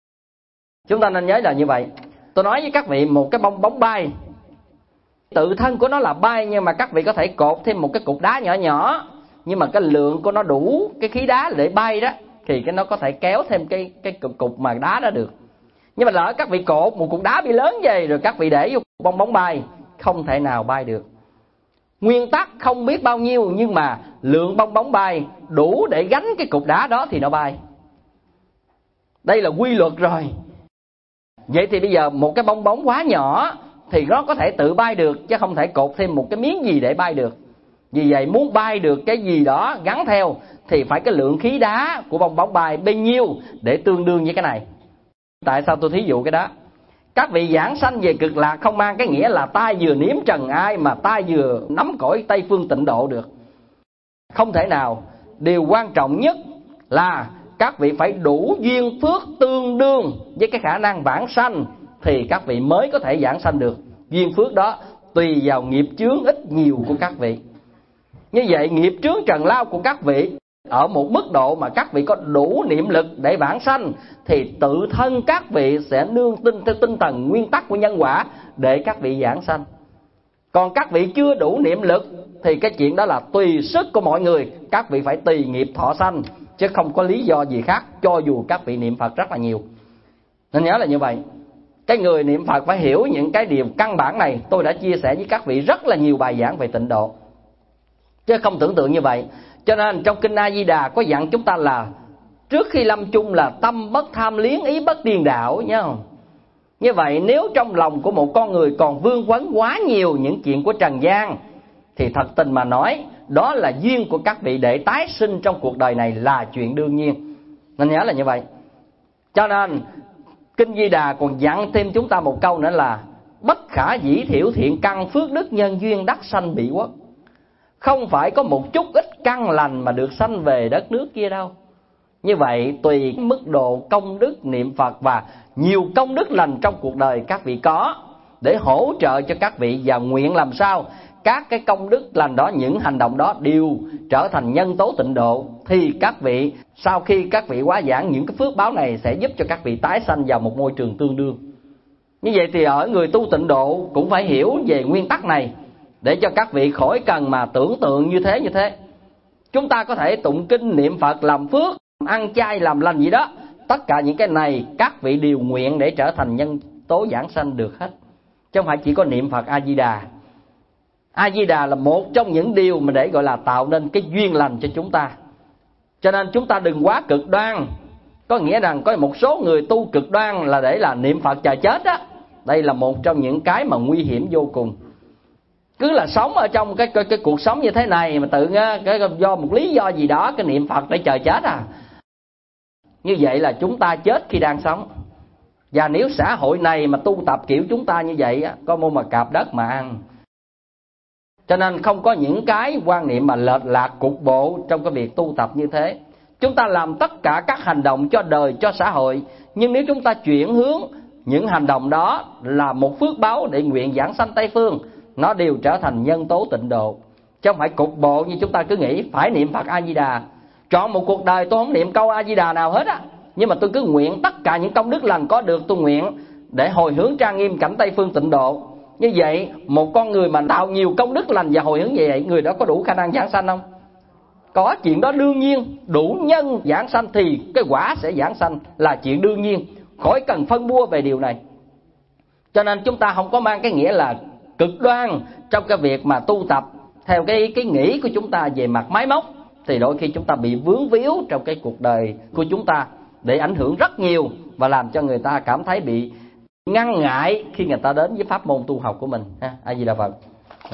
Chúng ta nên nhớ là như vậy. Tôi nói với các vị một cái bong bóng bay, tự thân của nó là bay, nhưng mà các vị có thể cột thêm một cái cục đá nhỏ nhỏ, nhưng mà cái lượng của nó đủ cái khí đá để bay đó, thì cái nó có thể kéo thêm cái cái cục, cục mà đá đó được. Nhưng mà lỡ các vị cột một cục đá bị lớn vậy rồi các vị để vô bong bóng bay, không thể nào bay được. Nguyên tắc không biết bao nhiêu, nhưng mà lượng bong bóng bay đủ để gánh cái cục đá đó thì nó bay. Đây là quy luật rồi. Vậy thì bây giờ một cái bong bóng quá nhỏ thì nó có thể tự bay được, chứ không thể cột thêm một cái miếng gì để bay được. Vì vậy muốn bay được cái gì đó gắn theo thì phải cái lượng khí đá của bong bóng bay bao nhiêu để tương đương với cái này. Tại sao tôi thí dụ cái đó? Các vị giảng sanh về cực lạc không mang cái nghĩa là ta vừa nếm trần ai mà ta vừa nắm cõi Tây Phương tịnh độ được. Không thể nào. Điều quan trọng nhất là các vị phải đủ duyên phước tương đương với cái khả năng vãng sanh thì các vị mới có thể giảng sanh được. Duyên phước đó tùy vào nghiệp chướng ít nhiều của các vị. Như vậy nghiệp chướng trần lao của các vị ở một mức độ mà các vị có đủ niệm lực để vãng sanh thì tự thân các vị sẽ nương tin theo tinh thần nguyên tắc của nhân quả để các vị vãng sanh. Còn các vị chưa đủ niệm lực thì cái chuyện đó là tùy sức của mọi người, các vị phải tùy nghiệp thọ sanh, chứ không có lý do gì khác cho dù các vị niệm Phật rất là nhiều. Nên nhớ là như vậy. Cái người niệm Phật phải hiểu những cái điều căn bản này. Tôi đã chia sẻ với các vị rất là nhiều bài giảng về tịnh độ, chứ không tưởng tượng như vậy. Cho nên trong Kinh A Di Đà có dặn chúng ta là trước khi lâm chung là tâm bất tham liếng, ý bất điên đảo nhớ không? Như vậy nếu trong lòng của một con người còn vương vấn quá nhiều những chuyện của trần gian thì thật tình mà nói đó là duyên của các vị để tái sinh trong cuộc đời này là chuyện đương nhiên. Nên nhớ là như vậy. Cho nên Kinh Di Đà còn dặn thêm chúng ta một câu nữa là bất khả dĩ thiểu thiện căn phước đức nhân duyên đắc sanh bị quốc. Không phải có một chút ít căn lành mà được sanh về đất nước kia đâu. Như vậy tùy mức độ công đức niệm Phật và nhiều công đức lành trong cuộc đời các vị có để hỗ trợ cho các vị, và nguyện làm sao các cái công đức lành đó, những hành động đó đều trở thành nhân tố tịnh độ, thì các vị sau khi các vị hóa giảng, những cái phước báo này sẽ giúp cho các vị tái sanh vào một môi trường tương đương. Như vậy thì ở người tu tịnh độ cũng phải hiểu về nguyên tắc này, để cho các vị khỏi cần mà tưởng tượng như thế như thế. Chúng ta có thể tụng kinh niệm Phật làm phước, ăn chay làm lành gì đó, tất cả những cái này các vị đều nguyện để trở thành nhân tố giảng sanh được hết, chứ không phải chỉ có niệm Phật A Di Đà. A Di Đà là một trong những điều mà để gọi là tạo nên cái duyên lành cho chúng ta. Cho nên chúng ta đừng quá cực đoan. Có nghĩa rằng có một số người tu cực đoan là để là niệm Phật chờ chết á. Đây là một trong những cái mà nguy hiểm vô cùng. Cứ là sống ở trong cái cái, cái cuộc sống như thế này mà tự á, cái do một lý do gì đó cái niệm Phật để chờ chết à. Như vậy là chúng ta chết khi đang sống. Và nếu xã hội này mà tu tập kiểu chúng ta như vậy á, có mua mà cạp đất mà ăn. Cho nên không có những cái quan niệm mà lệch lạc cục bộ trong cái việc tu tập như thế. Chúng ta làm tất cả các hành động cho đời, cho xã hội. Nhưng nếu chúng ta chuyển hướng những hành động đó là một phước báo để nguyện giảng sanh Tây Phương, nó đều trở thành nhân tố tịnh độ, chứ không phải cục bộ như chúng ta cứ nghĩ phải niệm Phật A Di Đà. Chọn một cuộc đời tôi không niệm câu A Di Đà nào hết á, nhưng mà tôi cứ nguyện tất cả những công đức lành có được tôi nguyện để hồi hướng trang nghiêm cảnh Tây Phương tịnh độ. Như vậy một con người mà tạo nhiều công đức lành và hồi hướng như vậy, người đó có đủ khả năng giảng sanh không? Có, chuyện đó đương nhiên. Đủ nhân giảng sanh thì cái quả sẽ giảng sanh là chuyện đương nhiên, khỏi cần phân bua về điều này. Cho nên chúng ta không có mang cái nghĩa là cực đoan trong cái việc mà tu tập theo cái cái nghĩ của chúng ta về mặt máy móc, thì đôi khi chúng ta bị vướng víu trong cái cuộc đời của chúng ta, để ảnh hưởng rất nhiều và làm cho người ta cảm thấy bị ngăn ngại khi người ta đến với pháp môn tu học của mình. A Di Đà Phật. Ừ.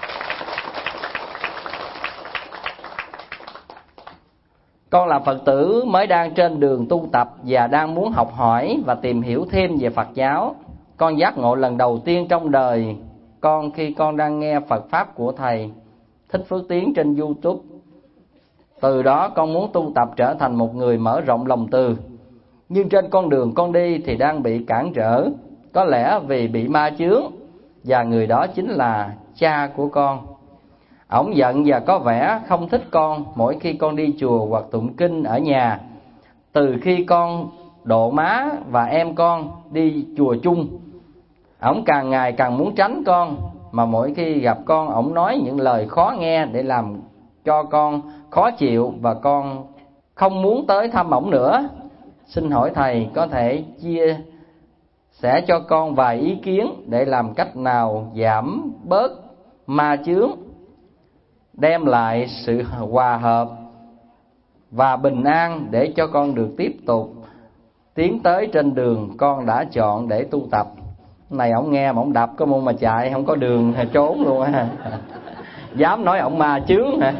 Con là Phật tử mới đang trên đường tu tập và đang muốn học hỏi và tìm hiểu thêm về Phật giáo. Con giác ngộ lần đầu tiên trong đời con khi con đang nghe Phật Pháp của Thầy Thích Phước Tiến trên YouTube. Từ đó con muốn tu tập trở thành một người mở rộng lòng từ. Nhưng trên con đường con đi thì đang bị cản trở, có lẽ vì bị ma chướng, và người đó chính là cha của con. Ổng giận và có vẻ không thích con mỗi khi con đi chùa hoặc tụng kinh ở nhà. Từ khi con độ má và em con đi chùa chung, ổng càng ngày càng muốn tránh con, mà mỗi khi gặp con ổng nói những lời khó nghe để làm cho con khó chịu, và con không muốn tới thăm ổng nữa. Xin hỏi Thầy có thể chia sẻ cho con vài ý kiến để làm cách nào giảm bớt ma chướng, đem lại sự hòa hợp và bình an để cho con được tiếp tục tiến tới trên đường con đã chọn để tu tập. Này ổng nghe mà ổng đập có môn mà chạy, không có đường trốn luôn á. Dám nói ổng ma chướng hả?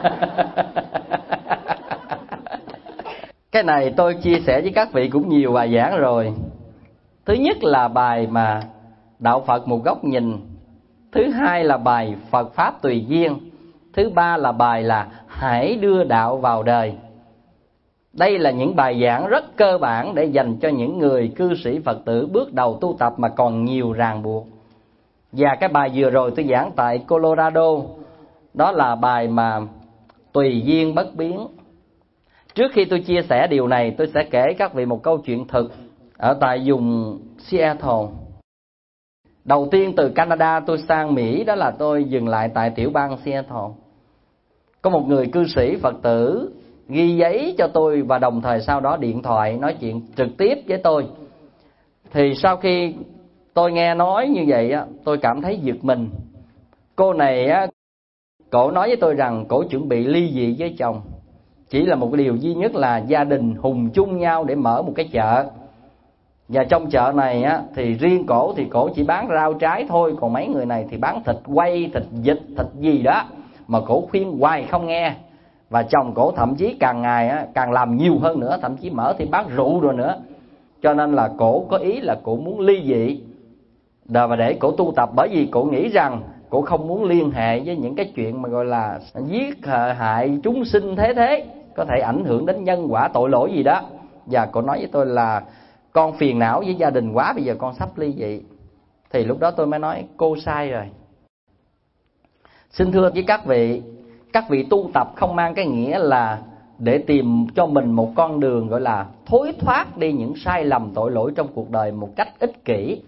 Cái này tôi chia sẻ với các vị cũng nhiều bài giảng rồi. Thứ nhất là bài mà đạo Phật một góc nhìn. Thứ hai là bài Phật Pháp tùy duyên. Thứ ba là bài là hãy đưa đạo vào đời. Đây là những bài giảng rất cơ bản để dành cho những người cư sĩ Phật tử bước đầu tu tập mà còn nhiều ràng buộc. Và cái bài vừa rồi tôi giảng tại Colorado, đó là bài mà tùy duyên bất biến. Trước khi tôi chia sẻ điều này, tôi sẽ kể các vị một câu chuyện thực ở tại vùng Seattle. Đầu tiên từ Canada tôi sang Mỹ, đó là tôi dừng lại tại tiểu bang Seattle. Có một người cư sĩ Phật tử ghi giấy cho tôi và đồng thời sau đó điện thoại nói chuyện trực tiếp với tôi. Thì sau khi tôi nghe nói như vậy á, tôi cảm thấy giật mình. Cô này á, cổ nói với tôi rằng cổ chuẩn bị ly dị với chồng. Chỉ là một điều duy nhất là gia đình hùng chung nhau để mở một cái chợ. Và trong chợ này á, thì riêng cổ thì cổ chỉ bán rau trái thôi, còn mấy người này thì bán thịt quay, thịt vịt, thịt gì đó. Mà cổ khuyên hoài không nghe. Và chồng cổ thậm chí càng ngày á, càng làm nhiều hơn nữa, thậm chí mở thì bán rượu rồi nữa. Cho nên là cổ có ý là cổ muốn ly dị và để cổ tu tập, bởi vì cổ nghĩ rằng cổ không muốn liên hệ với những cái chuyện mà gọi là giết hại chúng sinh thế thế, có thể ảnh hưởng đến nhân quả tội lỗi gì đó. Và cổ nói với tôi là con phiền não với gia đình quá, bây giờ con sắp ly dị. Thì lúc đó tôi mới nói cô sai rồi. Xin thưa với các vị, các vị tu tập không mang cái nghĩa là để tìm cho mình một con đường gọi là thối thoát đi những sai lầm tội lỗi trong cuộc đời một cách ích kỷ.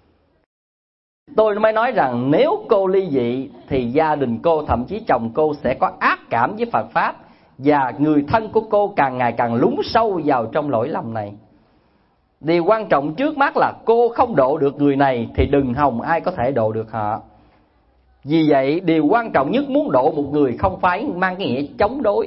Tôi mới nói rằng nếu cô ly dị thì gia đình cô, thậm chí chồng cô sẽ có ác cảm với Phật Pháp, và người thân của cô càng ngày càng lún sâu vào trong lỗi lầm này. Điều quan trọng trước mắt là cô không độ được người này thì đừng hòng ai có thể độ được họ. Vì vậy điều quan trọng nhất muốn độ một người không phải mang cái nghĩa chống đối.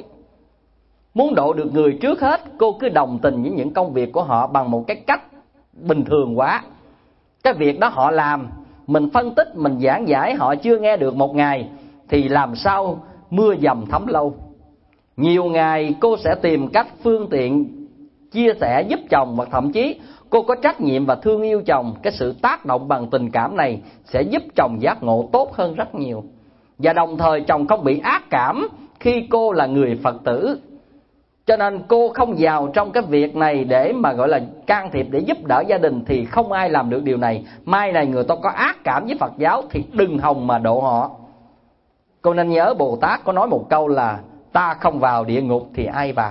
Muốn độ được người, trước hết cô cứ đồng tình với những công việc của họ bằng một cái cách bình thường quá. Cái việc đó họ làm, mình phân tích, mình giảng giải họ chưa nghe được một ngày thì làm sao mưa dầm thấm lâu. Nhiều ngày cô sẽ tìm cách phương tiện chia sẻ giúp chồng, và thậm chí cô có trách nhiệm và thương yêu chồng. Cái sự tác động bằng tình cảm này sẽ giúp chồng giác ngộ tốt hơn rất nhiều. Và đồng thời chồng không bị ác cảm khi cô là người Phật tử. Cho nên cô không vào trong cái việc này để mà gọi là can thiệp, để giúp đỡ gia đình, thì không ai làm được điều này. Mai này người ta có ác cảm với Phật giáo thì đừng hòng mà độ họ. Cô nên nhớ Bồ Tát có nói một câu là ta không vào địa ngục thì ai vào.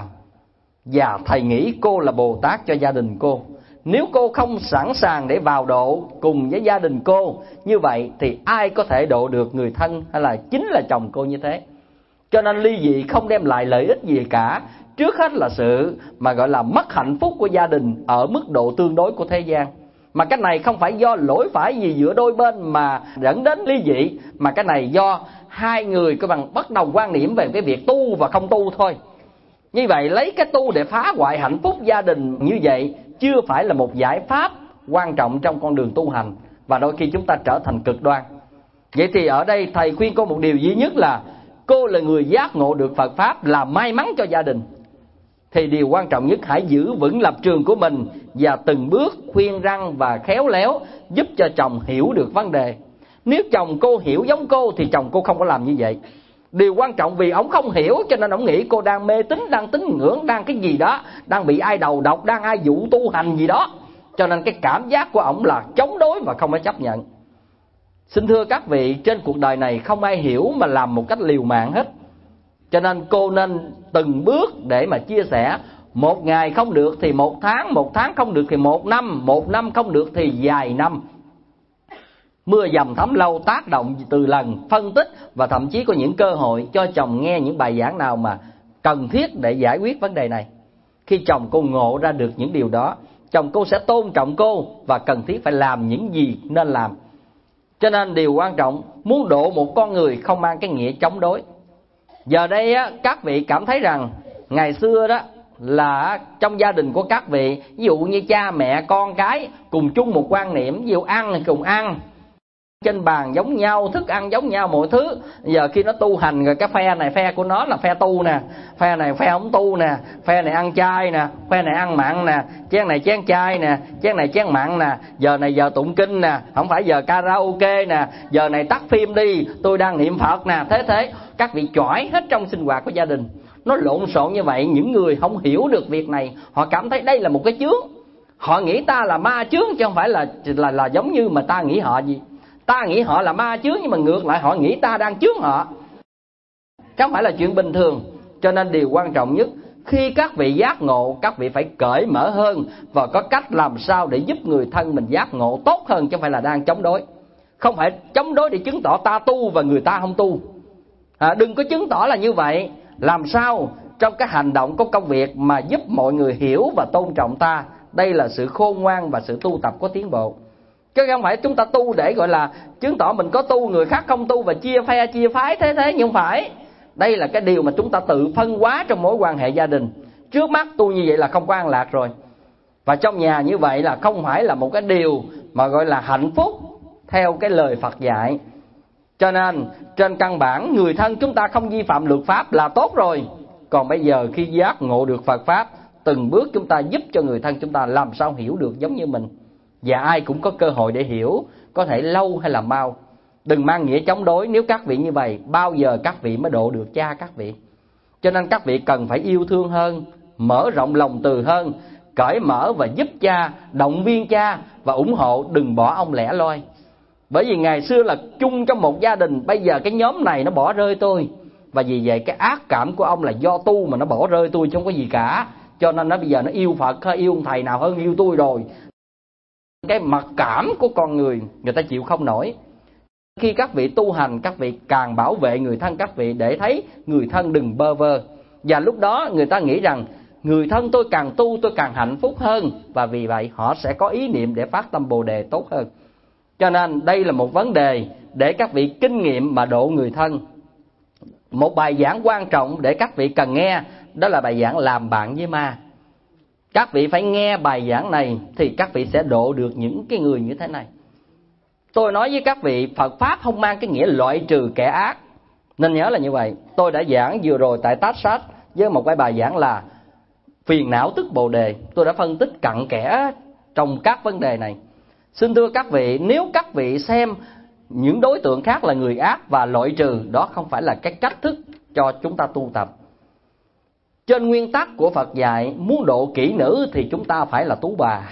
Và thầy nghĩ cô là Bồ Tát cho gia đình cô. Nếu cô không sẵn sàng để vào độ cùng với gia đình cô, như vậy thì ai có thể độ được người thân hay là chính là chồng cô như thế. Cho nên ly dị không đem lại lợi ích gì cả. Trước hết là sự mà gọi là mất hạnh phúc của gia đình ở mức độ tương đối của thế gian. Mà cái này không phải do lỗi phải gì giữa đôi bên mà dẫn đến ly dị, mà cái này do hai người các bạn bất đồng quan điểm về cái việc tu và không tu thôi. Như vậy lấy cái tu để phá hoại hạnh phúc gia đình như vậy chưa phải là một giải pháp quan trọng trong con đường tu hành, và đôi khi chúng ta trở thành cực đoan. Vậy thì ở đây thầy khuyên cô một điều duy nhất là cô là người giác ngộ được Phật Pháp, là may mắn cho gia đình. Thì điều quan trọng nhất hãy giữ vững lập trường của mình và từng bước khuyên răn và khéo léo giúp cho chồng hiểu được vấn đề. Nếu chồng cô hiểu giống cô thì chồng cô không có làm như vậy. Điều quan trọng vì ông không hiểu cho nên ông nghĩ cô đang mê tín, đang tín ngưỡng, đang cái gì đó, đang bị ai đầu độc, đang ai dụ tu hành gì đó. Cho nên cái cảm giác của ông là chống đối và không phải chấp nhận. Xin thưa các vị, trên cuộc đời này không ai hiểu mà làm một cách liều mạng hết. Cho nên cô nên từng bước để mà chia sẻ. Một ngày không được thì một tháng, một tháng không được thì một năm, một năm không được thì vài năm. Mưa dầm thấm lâu, tác động từ lần, phân tích, và thậm chí có những cơ hội cho chồng nghe những bài giảng nào mà cần thiết để giải quyết vấn đề này. Khi chồng cô ngộ ra được những điều đó, chồng cô sẽ tôn trọng cô và cần thiết phải làm những gì nên làm. Cho nên điều quan trọng, muốn độ một con người không mang cái nghĩa chống đối. Giờ đây á, các vị cảm thấy rằng ngày xưa đó là trong gia đình của các vị, ví dụ như cha mẹ con cái cùng chung một quan niệm, ví dụ ăn thì cùng ăn, trên bàn giống nhau, thức ăn giống nhau mọi thứ. Giờ khi nó tu hành rồi, cái phe này phe của nó là phe tu nè, phe này phe không tu nè, phe này ăn chay nè, phe này ăn mặn nè, chén này chén chay nè, chén này chén mặn nè, giờ này giờ tụng kinh nè, không phải giờ karaoke nè, giờ này tắt phim đi, tôi đang niệm Phật nè. Thế thế các vị chỏi hết trong sinh hoạt của gia đình. Nó lộn xộn như vậy, những người không hiểu được việc này, họ cảm thấy đây là một cái chướng. Họ nghĩ ta là ma chướng chứ không phải là là là giống như mà ta nghĩ họ gì. Ta nghĩ họ là ma chướng, nhưng mà ngược lại họ nghĩ ta đang chướng họ. Không phải là chuyện bình thường. Cho nên điều quan trọng nhất, khi các vị giác ngộ, các vị phải cởi mở hơn và có cách làm sao để giúp người thân mình giác ngộ tốt hơn, chứ không phải là đang chống đối. Không phải chống đối để chứng tỏ ta tu và người ta không tu. À, đừng có chứng tỏ là như vậy. Làm sao trong cái hành động có công việc mà giúp mọi người hiểu và tôn trọng ta. Đây là sự khôn ngoan và sự tu tập có tiến bộ. Chứ không phải chúng ta tu để gọi là chứng tỏ mình có tu, người khác không tu và chia phe chia phái thế thế, nhưng không phải. Đây là cái điều mà chúng ta tự phân hóa trong mối quan hệ gia đình. Trước mắt tu như vậy là không có an lạc rồi. Và trong nhà như vậy là không phải là một cái điều mà gọi là hạnh phúc theo cái lời Phật dạy. Cho nên trên căn bản người thân chúng ta không vi phạm luật pháp là tốt rồi. Còn bây giờ khi giác ngộ được Phật Pháp, từng bước chúng ta giúp cho người thân chúng ta làm sao hiểu được giống như mình. Và ai cũng có cơ hội để hiểu, có thể lâu hay là mau. Đừng mang nghĩa chống đối. Nếu các vị như vậy, bao giờ các vị mới độ được cha các vị. Cho nên các vị cần phải yêu thương hơn, mở rộng lòng từ hơn, cởi mở và giúp cha, động viên cha và ủng hộ, đừng bỏ ông lẻ loi. Bởi vì ngày xưa là chung trong một gia đình, bây giờ cái nhóm này nó bỏ rơi tôi, và vì vậy cái ác cảm của ông là do tu mà nó bỏ rơi tôi chứ không có gì cả. Cho nên nó bây giờ nó yêu Phật hay yêu thầy nào hơn yêu tôi rồi. Cái mặc cảm của con người, người ta chịu không nổi. Khi các vị tu hành, các vị càng bảo vệ người thân các vị để thấy người thân đừng bơ vơ. Và lúc đó người ta nghĩ rằng người thân tôi càng tu tôi càng hạnh phúc hơn, và vì vậy họ sẽ có ý niệm để phát tâm Bồ Đề tốt hơn. Cho nên đây là một vấn đề để các vị kinh nghiệm mà độ người thân. Một bài giảng quan trọng để các vị cần nghe, đó là bài giảng làm bạn với ma. Các vị phải nghe bài giảng này thì các vị sẽ độ được những cái người như thế này. Tôi nói với các vị, Phật Pháp không mang cái nghĩa loại trừ kẻ ác, nên nhớ là như vậy. Tôi đã giảng vừa rồi tại Tát Sát với một cái bài giảng là phiền não tức Bồ Đề. Tôi đã phân tích cặn kẽ trong các vấn đề này. Xin thưa các vị, nếu các vị xem những đối tượng khác là người ác và loại trừ, đó không phải là cái cách thức cho chúng ta tu tập. Trên nguyên tắc của Phật dạy, muốn độ kỹ nữ thì chúng ta phải là tú bà.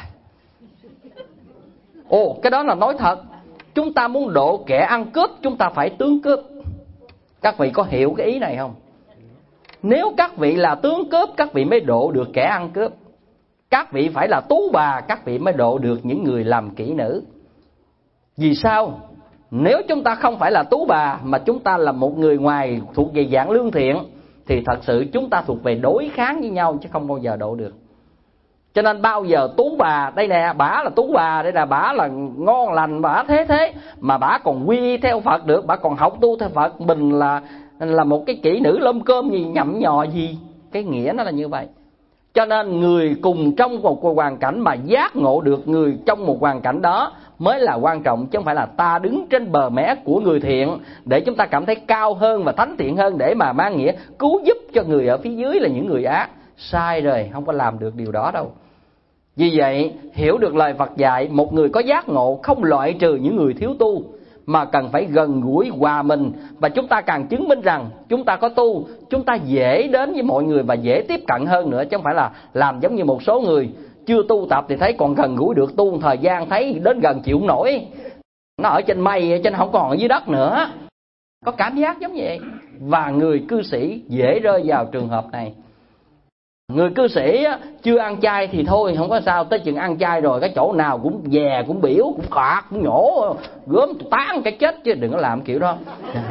Ồ, cái đó là nói thật. Chúng ta muốn độ kẻ ăn cướp, chúng ta phải tướng cướp. Các vị có hiểu cái ý này không? Nếu các vị là tướng cướp, các vị mới độ được kẻ ăn cướp. Các vị phải là tú bà, các vị mới độ được những người làm kỹ nữ. Vì sao? Nếu chúng ta không phải là tú bà, mà chúng ta là một người ngoài thuộc về dạng lương thiện, thì thật sự chúng ta thuộc về đối kháng với nhau, chứ không bao giờ độ được. Cho nên bao giờ tú bà, đây nè, bả là tú bà, đây là bả là ngon lành, bả thế thế, mà bả còn quy theo Phật được, bả còn học tu theo Phật, mình là là một cái kỹ nữ lơm cơm gì, nhậm nhò gì. Cái nghĩa nó là như vậy. Cho nên người cùng trong một hoàn cảnh mà giác ngộ được người trong một hoàn cảnh đó mới là quan trọng, chứ không phải là ta đứng trên bờ mé của người thiện để chúng ta cảm thấy cao hơn và thánh thiện hơn để mà mang nghĩa cứu giúp cho người ở phía dưới là những người ác. Sai rồi, không có làm được điều đó đâu. Vì vậy, hiểu được lời Phật dạy, một người có giác ngộ không loại trừ những người thiếu tu, mà cần phải gần gũi hòa mình. Và chúng ta càng chứng minh rằng chúng ta có tu, chúng ta dễ đến với mọi người và dễ tiếp cận hơn nữa, chứ không phải là làm giống như một số người chưa tu tập thì thấy còn gần gũi được, tu một thời gian thấy đến gần chịu không nổi, nó ở trên mây, trên không còn ở dưới đất nữa. Có cảm giác giống vậy. Và người cư sĩ dễ rơi vào trường hợp này. Người cư sĩ chưa ăn chay thì thôi, không có sao. Tới chừng ăn chay rồi, cái chỗ nào cũng dè, cũng biểu, cũng khọt, cũng nhổ, gớm tán cái chết, chứ đừng có làm kiểu đó.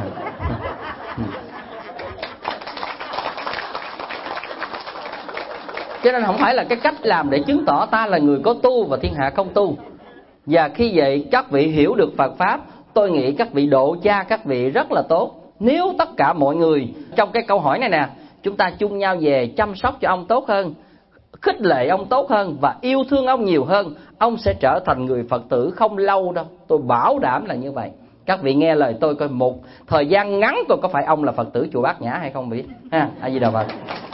Cho nên không phải là cái cách làm để chứng tỏ ta là người có tu và thiên hạ không tu. Và khi vậy các vị hiểu được Phật Pháp, tôi nghĩ các vị độ cha các vị rất là tốt. Nếu tất cả mọi người trong cái câu hỏi này nè, chúng ta chung nhau về chăm sóc cho ông tốt hơn, khích lệ ông tốt hơn và yêu thương ông nhiều hơn, ông sẽ trở thành người Phật tử không lâu đâu. Tôi bảo đảm là như vậy. Các vị nghe lời tôi coi, một thời gian ngắn coi có phải ông là Phật tử chùa Bát Nhã hay không biết. Ha, A Di Đà Phật.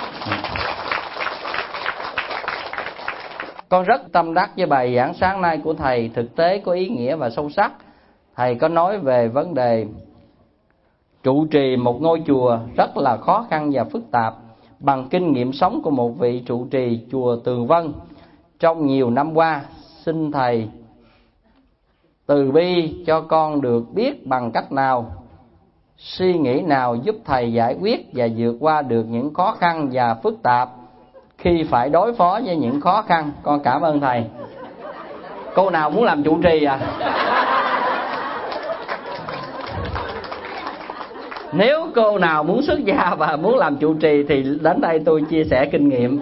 Con rất tâm đắc với bài giảng sáng nay của thầy, thực tế có ý nghĩa và sâu sắc. Thầy có nói về vấn đề trụ trì một ngôi chùa rất là khó khăn và phức tạp, bằng kinh nghiệm sống của một vị trụ trì chùa Tường Vân trong nhiều năm qua. Xin thầy từ bi cho con được biết bằng cách nào, suy nghĩ nào giúp thầy giải quyết và vượt qua được những khó khăn và phức tạp khi phải đối phó với những khó khăn. Con cảm ơn thầy. Cô nào muốn làm trụ trì à? Nếu cô nào muốn xuất gia và muốn làm trụ trì thì đến đây tôi chia sẻ kinh nghiệm.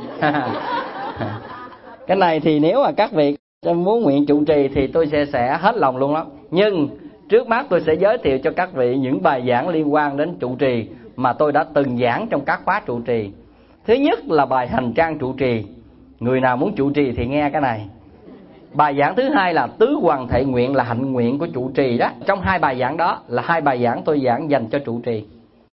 Cái này thì nếu mà các vị muốn nguyện trụ trì thì tôi sẽ sẽ hết lòng luôn lắm. Nhưng trước mắt tôi sẽ giới thiệu cho các vị những bài giảng liên quan đến trụ trì mà tôi đã từng giảng trong các khóa trụ trì. Thứ nhất là bài hành trang trụ trì. Người nào muốn trụ trì thì nghe cái này. Bài giảng thứ hai là tứ hoàng thệ nguyện, là hạnh nguyện của trụ trì đó. Trong hai bài giảng đó là hai bài giảng tôi giảng dành cho trụ trì.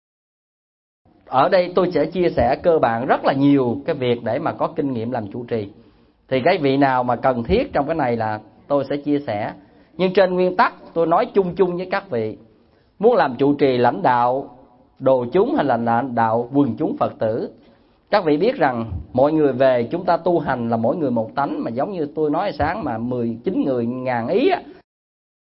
Ở đây tôi sẽ chia sẻ cơ bản rất là nhiều cái việc để mà có kinh nghiệm làm trụ trì. Thì cái vị nào mà cần thiết trong cái này là tôi sẽ chia sẻ. Nhưng trên nguyên tắc tôi nói chung chung với các vị. Muốn làm trụ trì lãnh đạo đồ chúng hay là lãnh đạo quần chúng Phật tử, các vị biết rằng mọi người về chúng ta tu hành là mỗi người một tánh, mà giống như tôi nói sáng mà mười chín người ngàn ý á.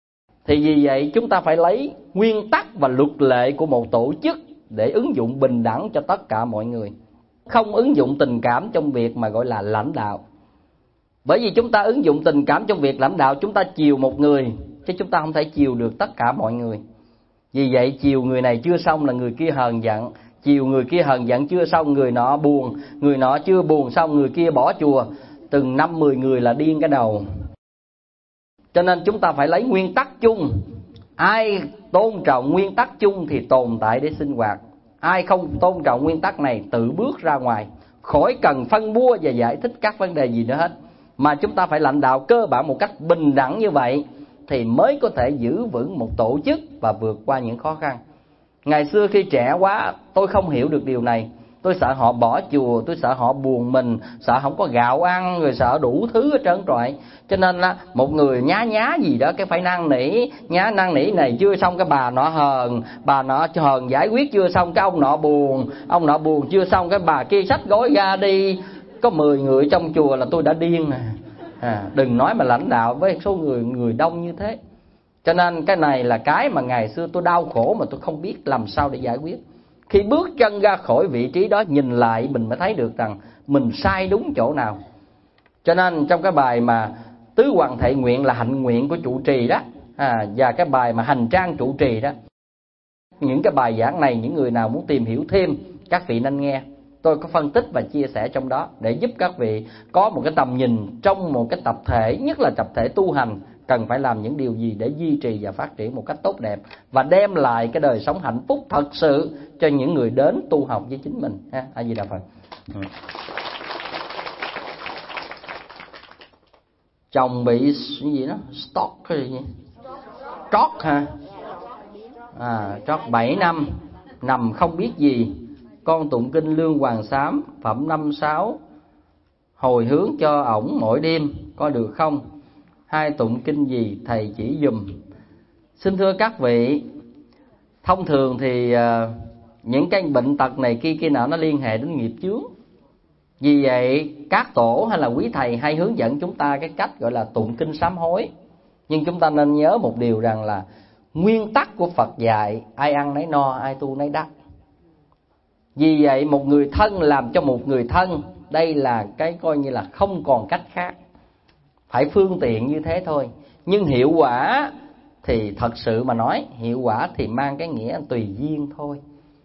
Thì vì vậy chúng ta phải lấy nguyên tắc và luật lệ của một tổ chức để ứng dụng bình đẳng cho tất cả mọi người. Không ứng dụng tình cảm trong việc mà gọi là lãnh đạo. Bởi vì chúng ta ứng dụng tình cảm trong việc lãnh đạo, chúng ta chiều một người, chứ chúng ta không thể chiều được tất cả mọi người. Vì vậy chiều người này chưa xong là người kia hờn giận, chiều người kia hờn giận chưa xong người nọ buồn, người nọ chưa buồn xong người kia bỏ chùa. Từng năm mười người là điên cái đầu. Cho nên chúng ta phải lấy nguyên tắc chung. Ai tôn trọng nguyên tắc chung thì tồn tại để sinh hoạt. Ai không tôn trọng nguyên tắc này tự bước ra ngoài, khỏi cần phân bua và giải thích các vấn đề gì nữa hết. Mà chúng ta phải lãnh đạo cơ bản một cách bình đẳng như vậy thì mới có thể giữ vững một tổ chức và vượt qua những khó khăn. Ngày xưa khi trẻ quá tôi không hiểu được điều này. Tôi sợ họ bỏ chùa, tôi sợ họ buồn mình, sợ không có gạo ăn, rồi sợ đủ thứ ở trơn trọi. Cho nên là một người nhá nhá gì đó cái phải năn nỉ, nhá năn nỉ này chưa xong cái bà nọ hờn, bà nọ hờn giải quyết chưa xong cái ông nọ buồn, ông nọ buồn chưa xong cái bà kia xách gói ra đi. Có mười người trong chùa là tôi đã điên nè. À, đừng nói mà lãnh đạo với số người người đông như thế. Cho nên cái này là cái mà ngày xưa tôi đau khổ mà tôi không biết làm sao để giải quyết. Khi bước chân ra khỏi vị trí đó, nhìn lại mình mới thấy được rằng mình sai đúng chỗ nào. Cho nên trong cái bài mà Tứ Hoàng Thệ Nguyện là hạnh nguyện của trụ trì đó, à, và cái bài mà hành trang trụ trì đó, những cái bài giảng này những người nào muốn tìm hiểu thêm, các vị nên nghe. Tôi có phân tích và chia sẻ trong đó để giúp các vị có một cái tầm nhìn trong một cái tập thể, nhất là tập thể tu hành, cần phải làm những điều gì để duy trì và phát triển một cách tốt đẹp và đem lại cái đời sống hạnh phúc thật sự cho những người đến tu học với chính mình. Ha, A Di Đà Phật. Ừ. Chồng bị cái gì đó, stroke cái gì? Stroke hả? À, stroke bảy năm, nằm không biết gì. Con tụng kinh Lương Hoàng Sám phẩm năm sáu hồi hướng cho ổng mỗi đêm, có được không? Hai tụng kinh gì thầy chỉ dùm. Xin thưa các vị, thông thường thì uh, những cái bệnh tật này kia kia nào nó liên hệ đến nghiệp chướng. Vì vậy các tổ hay là quý thầy hay hướng dẫn chúng ta cái cách gọi là tụng kinh sám hối. Nhưng chúng ta nên nhớ một điều rằng là nguyên tắc của Phật dạy ai ăn nấy no, ai tu nấy đắc. Vì vậy một người thân làm cho một người thân, đây là cái coi như là không còn cách khác, phải phương tiện như thế thôi. Nhưng hiệu quả thì thật sự mà nói, hiệu quả thì mang cái nghĩa tùy duyên thôi.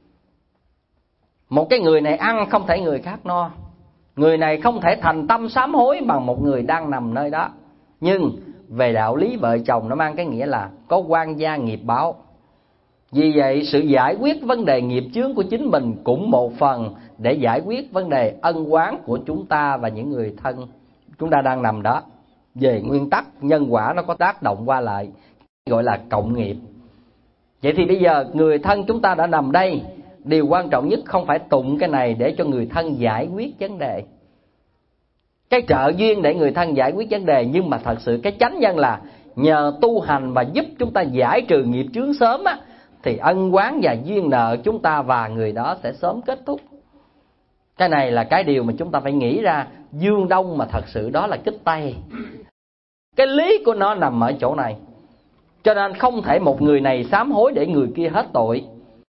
Một cái người này ăn không thể người khác no, người này không thể thành tâm sám hối bằng một người đang nằm nơi đó. Nhưng về đạo lý vợ chồng nó mang cái nghĩa là có oan gia nghiệp báo. Vì vậy sự giải quyết vấn đề nghiệp chướng của chính mình cũng một phần để giải quyết vấn đề ân oán của chúng ta và những người thân chúng ta đang nằm đó. Về nguyên tắc nhân quả nó có tác động qua lại, gọi là cộng nghiệp. Vậy thì bây giờ người thân chúng ta đã nằm đây, điều quan trọng nhất không phải tụng cái này để cho người thân giải quyết vấn đề, cái trợ duyên để người thân giải quyết vấn đề, nhưng mà thật sự cái chánh nhân là nhờ tu hành và giúp chúng ta giải trừ nghiệp chướng sớm á, thì ân oán và duyên nợ chúng ta và người đó sẽ sớm kết thúc. Cái này là cái điều mà chúng ta phải nghĩ ra. Dương đông mà thật sự đó là kích tây. Cái lý của nó nằm ở chỗ này. Cho nên không thể một người này sám hối để người kia hết tội.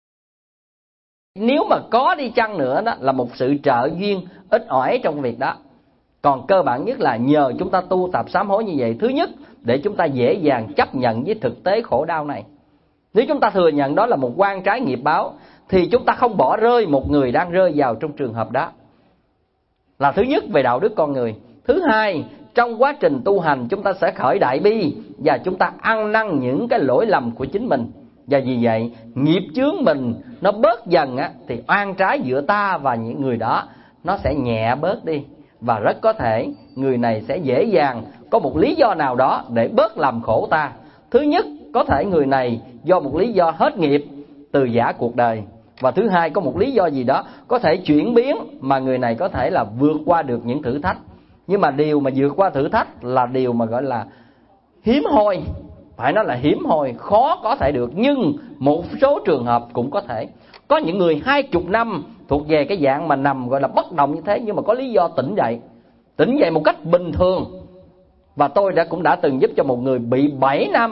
Nếu mà có đi chăng nữa đó là một sự trợ duyên ít ỏi trong việc đó. Còn cơ bản nhất là nhờ chúng ta tu tập sám hối như vậy. Thứ nhất, để chúng ta dễ dàng chấp nhận với thực tế khổ đau này. Nếu chúng ta thừa nhận đó là một oan trái nghiệp báo, thì chúng ta không bỏ rơi một người đang rơi vào trong trường hợp đó. Là thứ nhất về đạo đức con người. Thứ hai, trong quá trình tu hành chúng ta sẽ khởi đại bi và chúng ta ăn năn những cái lỗi lầm của chính mình. Và vì vậy nghiệp chướng mình nó bớt dần á, thì oan trái giữa ta và những người đó nó sẽ nhẹ bớt đi. Và rất có thể người này sẽ dễ dàng có một lý do nào đó để bớt làm khổ ta. Thứ nhất, có thể người này do một lý do hết nghiệp, từ giã cuộc đời. Và thứ hai, có một lý do gì đó có thể chuyển biến mà người này có thể là vượt qua được những thử thách. Nhưng mà điều mà vượt qua thử thách là điều mà gọi là hiếm hoi. Phải nói là hiếm hoi, khó có thể được. Nhưng một số trường hợp cũng có thể. Có những người hai chục năm thuộc về cái dạng mà nằm gọi là bất động như thế, nhưng mà có lý do tỉnh dậy. Tỉnh dậy một cách bình thường. Và tôi đã cũng đã từng giúp cho một người bị bảy năm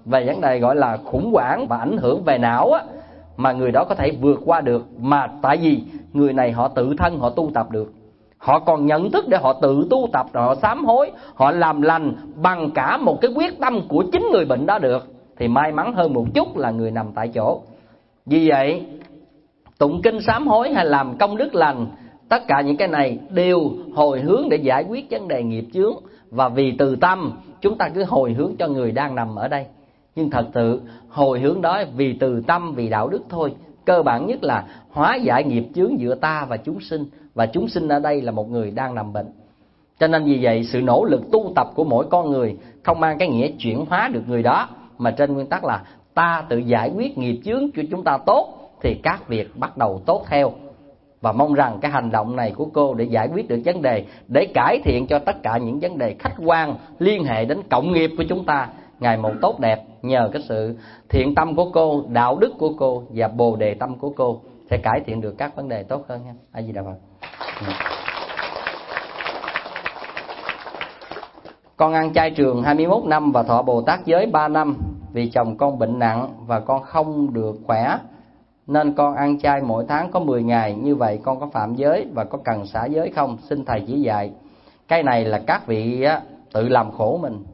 về vấn đề gọi là khủng hoảng và ảnh hưởng về não á, mà người đó có thể vượt qua được. Mà tại vì người này họ tự thân họ tu tập được, họ còn nhận thức để họ tự tu tập, họ sám hối, họ làm lành bằng cả một cái quyết tâm của chính người bệnh đó được, thì may mắn hơn một chút là người nằm tại chỗ. Vì vậy tụng kinh sám hối hay làm công đức lành, tất cả những cái này đều hồi hướng để giải quyết vấn đề nghiệp chướng. Và vì từ tâm chúng ta cứ hồi hướng cho người đang nằm ở đây, nhưng thật sự hồi hướng đó vì từ tâm, vì đạo đức thôi. Cơ bản nhất là hóa giải nghiệp chướng giữa ta và chúng sinh, và chúng sinh ở đây là một người đang nằm bệnh. Cho nên vì vậy sự nỗ lực tu tập của mỗi con người không mang cái nghĩa chuyển hóa được người đó, mà trên nguyên tắc là ta tự giải quyết nghiệp chướng cho chúng ta tốt, thì các việc bắt đầu tốt theo. Và mong rằng cái hành động này của cô để giải quyết được vấn đề, để cải thiện cho tất cả những vấn đề khách quan liên hệ đến cộng nghiệp của chúng ta ngày một tốt đẹp, nhờ cái sự thiện tâm của cô, đạo đức của cô và bồ đề tâm của cô sẽ cải thiện được các vấn đề tốt hơn nha. A Di Đà Phật. Con ăn chay trường hai mươi mốt năm và thọ Bồ Tát giới ba năm. Vì chồng con bệnh nặng và con không được khỏe, nên con ăn chay mỗi tháng có mười ngày. Như vậy con có phạm giới và có cần xả giới không? Xin thầy chỉ dạy. Cái này là các vị tự làm khổ mình.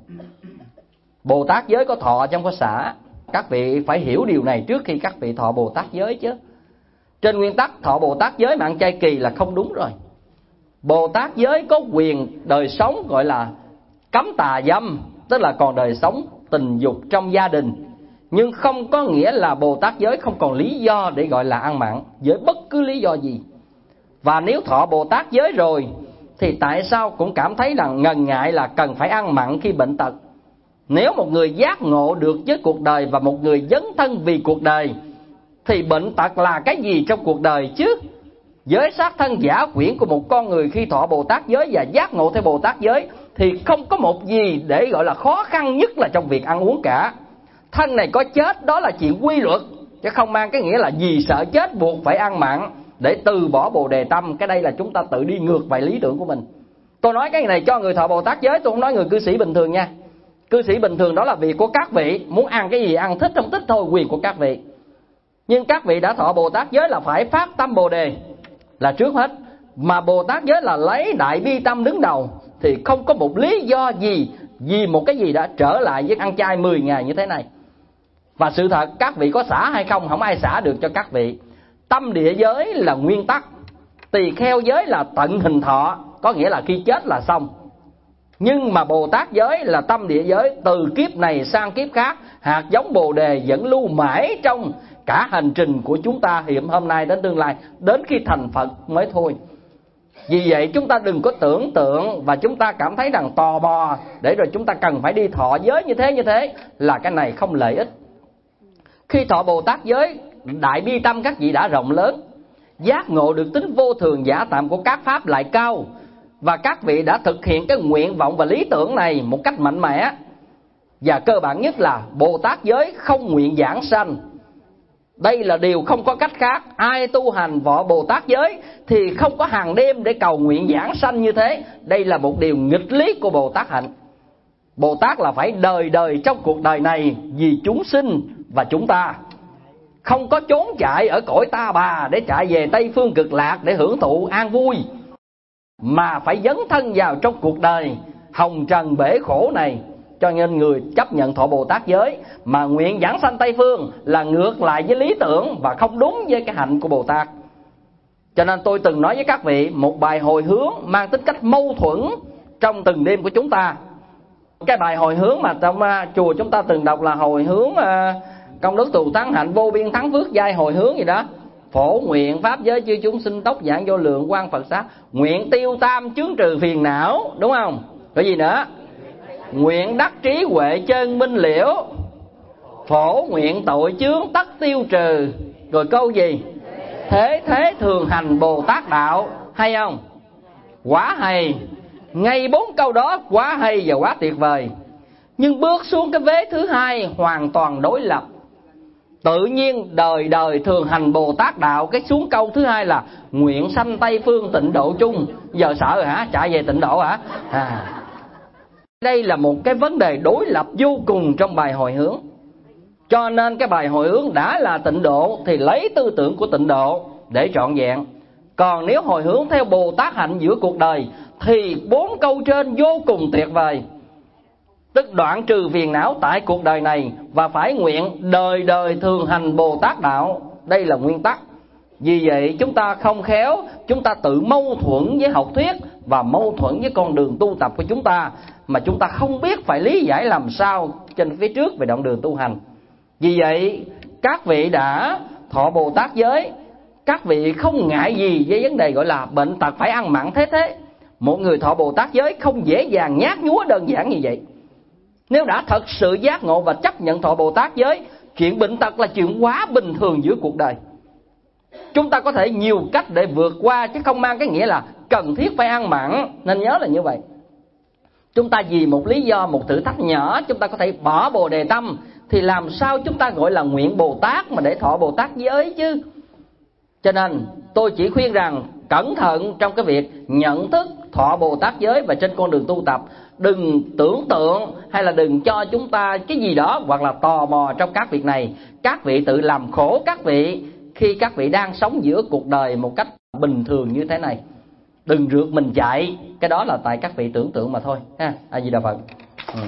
Bồ Tát giới có thọ chứ không có xả. Các vị phải hiểu điều này trước khi các vị thọ Bồ Tát giới chứ. Trên nguyên tắc thọ Bồ Tát giới mà ăn chay kỳ là không đúng rồi. Bồ Tát giới có quyền đời sống gọi là cấm tà dâm, tức là còn đời sống tình dục trong gia đình, nhưng không có nghĩa là Bồ Tát giới không còn lý do để gọi là ăn mặn với bất cứ lý do gì. Và nếu thọ Bồ Tát giới rồi thì tại sao cũng cảm thấy rằng ngần ngại là cần phải ăn mặn khi bệnh tật? Nếu một người giác ngộ được với cuộc đời và một người dấn thân vì cuộc đời, thì bệnh tật là cái gì trong cuộc đời chứ? Giới sát thân giả quyển của một con người khi thọ Bồ Tát giới và giác ngộ theo Bồ Tát giới thì không có một gì để gọi là khó khăn nhất là trong việc ăn uống cả. Thân này có chết đó là chuyện quy luật, chứ không mang cái nghĩa là vì sợ chết buộc phải ăn mặn để từ bỏ bồ đề tâm. Cái đây là chúng ta tự đi ngược về lý tưởng của mình. Tôi nói cái này cho người thọ Bồ Tát giới, tôi không nói người cư sĩ bình thường nha. Cư sĩ bình thường đó là việc của các vị, muốn ăn cái gì ăn, thích không thích thôi, quyền của các vị. Nhưng các vị đã thọ Bồ Tát giới là phải phát tâm bồ đề là trước hết. Mà Bồ Tát giới là lấy đại bi tâm đứng đầu, thì không có một lý do gì vì một cái gì đã trở lại với ăn chay mười ngày như thế này. Và sự thật các vị có xả hay không, không ai xả được cho các vị. Tâm địa giới là nguyên tắc, tỳ kheo giới là tận hình thọ, có nghĩa là khi chết là xong. Nhưng mà Bồ Tát giới là tâm địa giới, từ kiếp này sang kiếp khác, hạt giống bồ đề vẫn lưu mãi trong cả hành trình của chúng ta hiện hôm nay đến tương lai, đến khi thành Phật mới thôi. Vì vậy chúng ta đừng có tưởng tượng và chúng ta cảm thấy rằng tò mò để rồi chúng ta cần phải đi thọ giới như thế như thế, là cái này không lợi ích. Khi thọ Bồ Tát giới, đại bi tâm các vị đã rộng lớn, giác ngộ được tính vô thường giả tạm của các pháp lại cao, và các vị đã thực hiện cái nguyện vọng và lý tưởng này một cách mạnh mẽ. Và cơ bản nhất là Bồ Tát giới không nguyện giảng sanh. Đây là điều không có cách khác. Ai tu hành vọ Bồ Tát giới thì không có hàng đêm để cầu nguyện giảng sanh như thế. Đây là một điều nghịch lý của Bồ Tát hạnh. Bồ Tát là phải đời đời trong cuộc đời này vì chúng sinh và chúng ta, không có trốn chạy ở cõi ta bà để chạy về Tây Phương Cực Lạc để hưởng thụ an vui, mà phải dấn thân vào trong cuộc đời hồng trần bể khổ này. Cho nên người chấp nhận thọ Bồ Tát giới mà nguyện giảng sanh Tây Phương là ngược lại với lý tưởng và không đúng với cái hạnh của Bồ Tát. Cho nên tôi từng nói với các vị một bài hồi hướng mang tính cách mâu thuẫn trong từng đêm của chúng ta. Cái bài hồi hướng mà trong uh, chùa chúng ta từng đọc là hồi hướng uh, công đức tù thắng hạnh vô biên thắng phước giai hồi hướng gì đó. Phổ nguyện pháp giới chư chúng sinh tốc giảng vô lượng quan Phật xá, nguyện tiêu tam chướng trừ phiền não, đúng không? Cái gì nữa? Nguyện đắc trí huệ chân minh liễu, phổ nguyện tội chướng tất tiêu trừ. Rồi câu gì? Thế thế thường hành Bồ Tát đạo. Hay không? Quá hay. Ngay bốn câu đó quá hay và quá tuyệt vời. Nhưng bước xuống cái vế thứ hai hoàn toàn đối lập. Tự nhiên đời đời thường hành Bồ Tát đạo, cái xuống câu thứ hai là nguyện sanh Tây Phương tịnh độ chung. Giờ sợ rồi hả? Chạy về tịnh độ hả? À. Đây là một cái vấn đề đối lập vô cùng trong bài hồi hướng. Cho nên cái bài hồi hướng đã là tịnh độ thì lấy tư tưởng của tịnh độ để trọn vẹn. Còn nếu hồi hướng theo Bồ Tát hạnh giữa cuộc đời thì bốn câu trên vô cùng tuyệt vời. Tức đoạn trừ phiền não tại cuộc đời này và phải nguyện đời đời thường hành Bồ Tát đạo. Đây là nguyên tắc. Vì vậy chúng ta không khéo, chúng ta tự mâu thuẫn với học thuyết và mâu thuẫn với con đường tu tập của chúng ta, mà chúng ta không biết phải lý giải làm sao trên phía trước về đoạn đường tu hành. Vì vậy các vị đã thọ Bồ Tát giới, các vị không ngại gì với vấn đề gọi là bệnh tật phải ăn mặn thế thế. Một người thọ Bồ Tát giới không dễ dàng nhát nhúa đơn giản như vậy. Nếu đã thật sự giác ngộ và chấp nhận thọ Bồ Tát giới, chuyện bệnh tật là chuyện quá bình thường giữa cuộc đời. Chúng ta có thể nhiều cách để vượt qua, chứ không mang cái nghĩa là cần thiết phải ăn mặn. Nên nhớ là như vậy. Chúng ta vì một lý do, một thử thách nhỏ, chúng ta có thể bỏ Bồ Đề tâm, thì làm sao chúng ta gọi là nguyện Bồ Tát mà để thọ Bồ Tát giới chứ. Cho nên tôi chỉ khuyên rằng cẩn thận trong cái việc nhận thức thọ Bồ Tát giới và trên con đường tu tập. Đừng tưởng tượng hay là đừng cho chúng ta cái gì đó hoặc là tò mò trong các việc này. Các vị tự làm khổ các vị khi các vị đang sống giữa cuộc đời một cách bình thường như thế này. Đừng rượt mình chạy, cái đó là tại các vị tưởng tượng mà thôi ha. A Di Đà Phật. Ừ.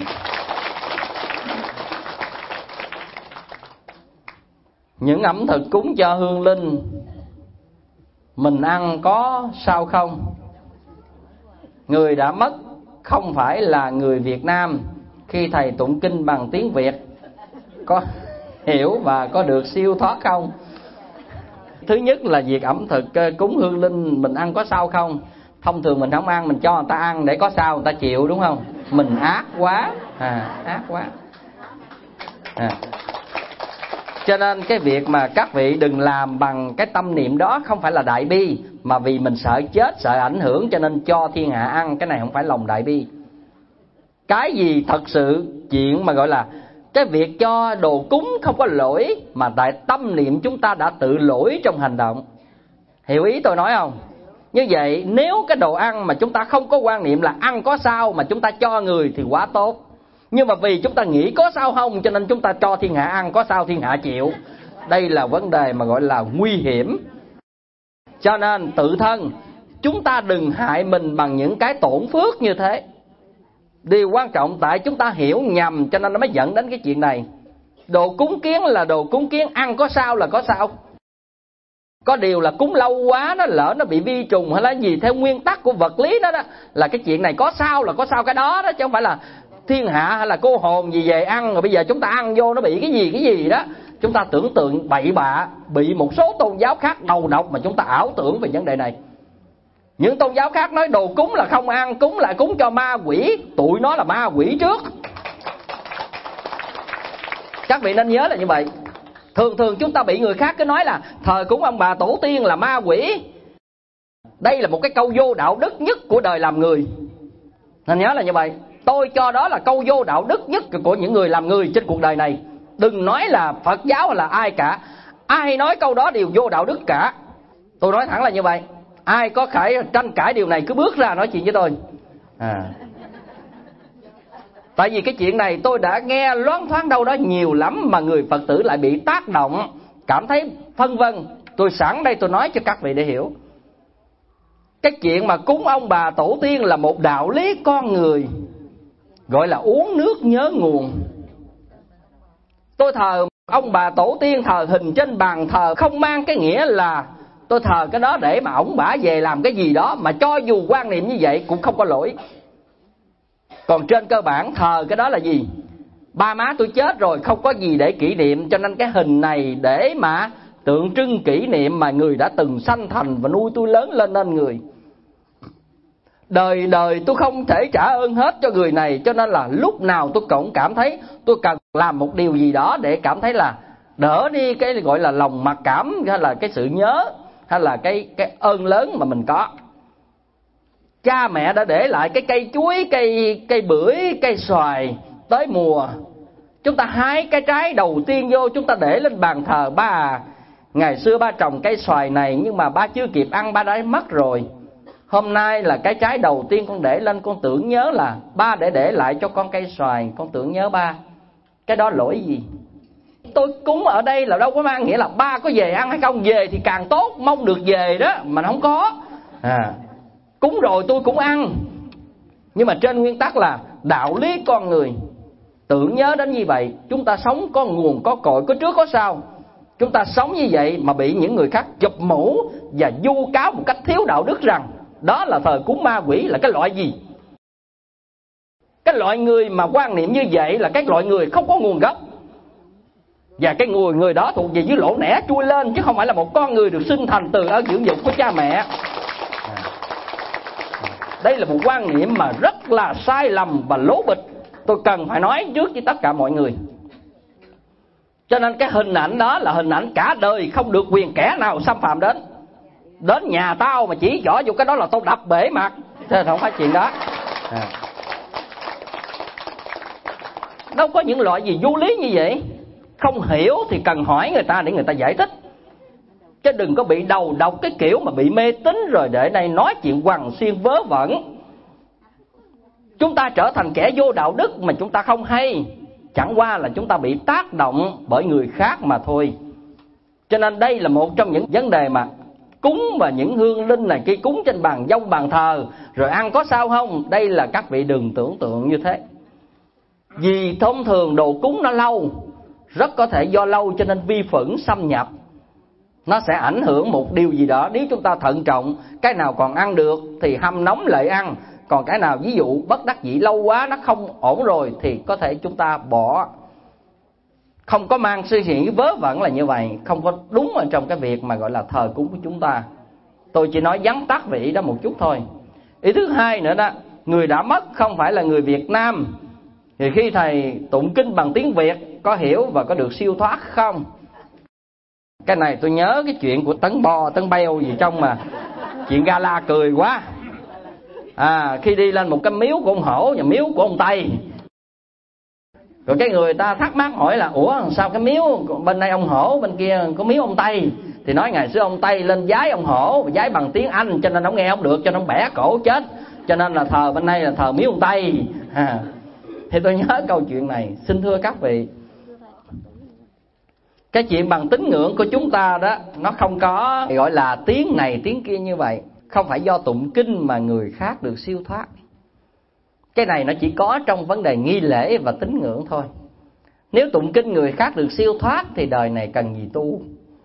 Những ẩm thực cúng cho hương linh mình ăn có sao không? Người đã mất không phải là người Việt Nam, khi thầy tụng kinh bằng tiếng Việt có hiểu và có được siêu thoát không? Thứ nhất là việc ẩm thực cúng hương linh mình ăn có sao không? Thông thường mình không ăn, mình cho người ta ăn để có sao người ta chịu, đúng không? Mình ác quá, à, ác quá. À. Cho nên cái việc mà các vị đừng làm bằng cái tâm niệm đó không phải là đại bi, mà vì mình sợ chết, sợ ảnh hưởng cho nên cho thiên hạ ăn. Cái này không phải lòng đại bi. Cái gì thật sự chuyện mà gọi là cái việc cho đồ cúng không có lỗi, mà tại tâm niệm chúng ta đã tự lỗi trong hành động. Hiểu ý tôi nói không? Như vậy nếu cái đồ ăn mà chúng ta không có quan niệm là ăn có sao mà chúng ta cho người thì quá tốt. Nhưng mà vì chúng ta nghĩ có sao không cho nên chúng ta cho thiên hạ ăn, có sao thiên hạ chịu. Đây là vấn đề mà gọi là nguy hiểm. Cho nên tự thân chúng ta đừng hại mình bằng những cái tổn phước như thế. Điều quan trọng tại chúng ta hiểu nhầm cho nên nó mới dẫn đến cái chuyện này. Đồ cúng kiến là đồ cúng kiến, ăn có sao là có sao. Có điều là cúng lâu quá nó lỡ nó bị vi trùng hay là gì, theo nguyên tắc của vật lý đó, đó là cái chuyện này có sao là có sao cái đó đó, chứ không phải là thiên hạ hay là cô hồn gì về ăn rồi bây giờ chúng ta ăn vô nó bị cái gì cái gì đó. Chúng ta tưởng tượng bậy bạ, bị một số tôn giáo khác đầu độc mà chúng ta ảo tưởng về vấn đề này. Những tôn giáo khác nói đồ cúng là không ăn, cúng là cúng cho ma quỷ, tụi nó là ma quỷ trước. Các vị nên nhớ là như vậy. Thường thường chúng ta bị người khác cứ nói là thờ cúng ông bà tổ tiên là ma quỷ. Đây là một cái câu vô đạo đức nhất của đời làm người. Nên nhớ là như vậy. Tôi cho đó là câu vô đạo đức nhất của những người làm người trên cuộc đời này. Đừng nói là Phật giáo hay là ai cả. Ai nói câu đó đều vô đạo đức cả. Tôi nói thẳng là như vậy. Ai có khải tranh cãi điều này cứ bước ra nói chuyện với tôi. À. Tại vì cái chuyện này tôi đã nghe loáng thoáng đâu đó nhiều lắm, mà người Phật tử lại bị tác động, cảm thấy phân vân. Tôi sẵn đây tôi nói cho các vị để hiểu. Cái chuyện mà cúng ông bà tổ tiên là một đạo lý con người, gọi là uống nước nhớ nguồn. Tôi thờ ông bà tổ tiên, thờ hình trên bàn thờ không mang cái nghĩa là tôi thờ cái đó để mà ổng bả về làm cái gì đó, mà cho dù quan niệm như vậy cũng không có lỗi. Còn trên cơ bản thờ cái đó là gì? Ba má tôi chết rồi không có gì để kỷ niệm, cho nên cái hình này để mà tượng trưng kỷ niệm mà người đã từng sanh thành và nuôi tôi lớn lên nên người. Đời đời tôi không thể trả ơn hết cho người này, cho nên là lúc nào tôi cũng cảm thấy tôi cần làm một điều gì đó để cảm thấy là đỡ đi cái gọi là lòng mặc cảm, hay là cái sự nhớ, hay là cái, cái ơn lớn mà mình có. Cha mẹ đã để lại cái cây chuối, cây, cây bưởi, cây xoài, tới mùa chúng ta hái cái trái đầu tiên vô, chúng ta để lên bàn thờ. Ba à, ngày xưa ba trồng cây xoài này nhưng mà ba chưa kịp ăn, ba đã mất rồi. Hôm nay là cái trái đầu tiên con để lên, con tưởng nhớ là ba để để lại cho con cây xoài, con tưởng nhớ ba. Cái đó lỗi gì? tôi cúng ở đây là đâu có mang nghĩa là ba có về ăn hay không. Về thì càng tốt, mong được về đó, mà không có. À, cúng rồi tôi cũng ăn. Nhưng mà trên nguyên tắc là đạo lý con người, tưởng nhớ đến như vậy. Chúng ta sống có nguồn, có cội, có trước có sau. Chúng ta sống như vậy mà bị những người khác chụp mũ và vu cáo một cách thiếu đạo đức rằng đó là thờ cúng ma quỷ là cái loại gì. Cái loại người mà quan niệm như vậy là cái loại người không có nguồn gốc. Và cái người người đó thuộc về dưới lỗ nẻ chui lên, chứ không phải là một con người được sinh thành từ ở dưỡng dục của cha mẹ. Đây là một quan niệm mà rất là sai lầm và lố bịch. Tôi cần phải nói trước với tất cả mọi người. Cho nên cái hình ảnh đó là hình ảnh cả đời không được quyền kẻ nào xâm phạm đến. Đến nhà tao mà chỉ trỏ vô cái đó là tao đập bể mặt. Thế không phải chuyện đó. À. Đâu có những loại gì vô lý như vậy. Không hiểu thì cần hỏi người ta để người ta giải thích. Chứ đừng có bị đầu độc cái kiểu mà bị mê tín rồi để đây nói chuyện quằn xuyên vớ vẩn. Chúng ta trở thành kẻ vô đạo đức mà chúng ta không hay. Chẳng qua là chúng ta bị tác động bởi người khác mà thôi. Cho nên đây là một trong những vấn đề mà cúng và những hương linh này kia, cúng trên bàn dông bàn thờ rồi ăn có sao không? Đây là các vị đừng tưởng tượng như thế. Vì thông thường đồ cúng nó lâu, rất có thể do lâu cho nên vi khuẩn xâm nhập. Nó sẽ ảnh hưởng một điều gì đó. Nếu chúng ta thận trọng, cái nào còn ăn được thì hâm nóng lại ăn. Còn cái nào ví dụ bất đắc dĩ lâu quá nó không ổn rồi thì có thể chúng ta bỏ. Không có mang suy nghĩ vớ vẩn là như vậy. Không có đúng ở trong cái việc mà gọi là thờ cúng của chúng ta. Tôi chỉ nói vắn tắt về ý đó một chút thôi. Ý thứ hai nữa đó, người đã mất không phải là người Việt Nam thì khi thầy tụng kinh bằng tiếng Việt có hiểu và có được siêu thoát không? Cái này tôi nhớ cái chuyện của Tấn Bo, Tấn Beo gì trong mà chuyện gala cười quá. À, khi đi lên một cái miếu của ông Hổ và miếu của ông Tây, rồi cái người ta thắc mắc hỏi là ủa sao cái miếu bên đây ông Hổ, bên kia có miếu ông Tây? Thì nói ngày xưa ông Tây lên vái ông Hổ, vái bằng tiếng Anh cho nên ông nghe không được, cho nên ông bẻ cổ chết, cho nên là thờ bên đây là thờ miếu ông Tây. À, thì tôi nhớ câu chuyện này. Xin thưa các vị, cái chuyện bằng tín ngưỡng của chúng ta đó, nó không có gọi là tiếng này tiếng kia như vậy. Không phải do tụng kinh mà người khác được siêu thoát. Cái này nó chỉ có trong vấn đề nghi lễ và tín ngưỡng thôi. Nếu tụng kinh người khác được siêu thoát thì đời này cần gì tu?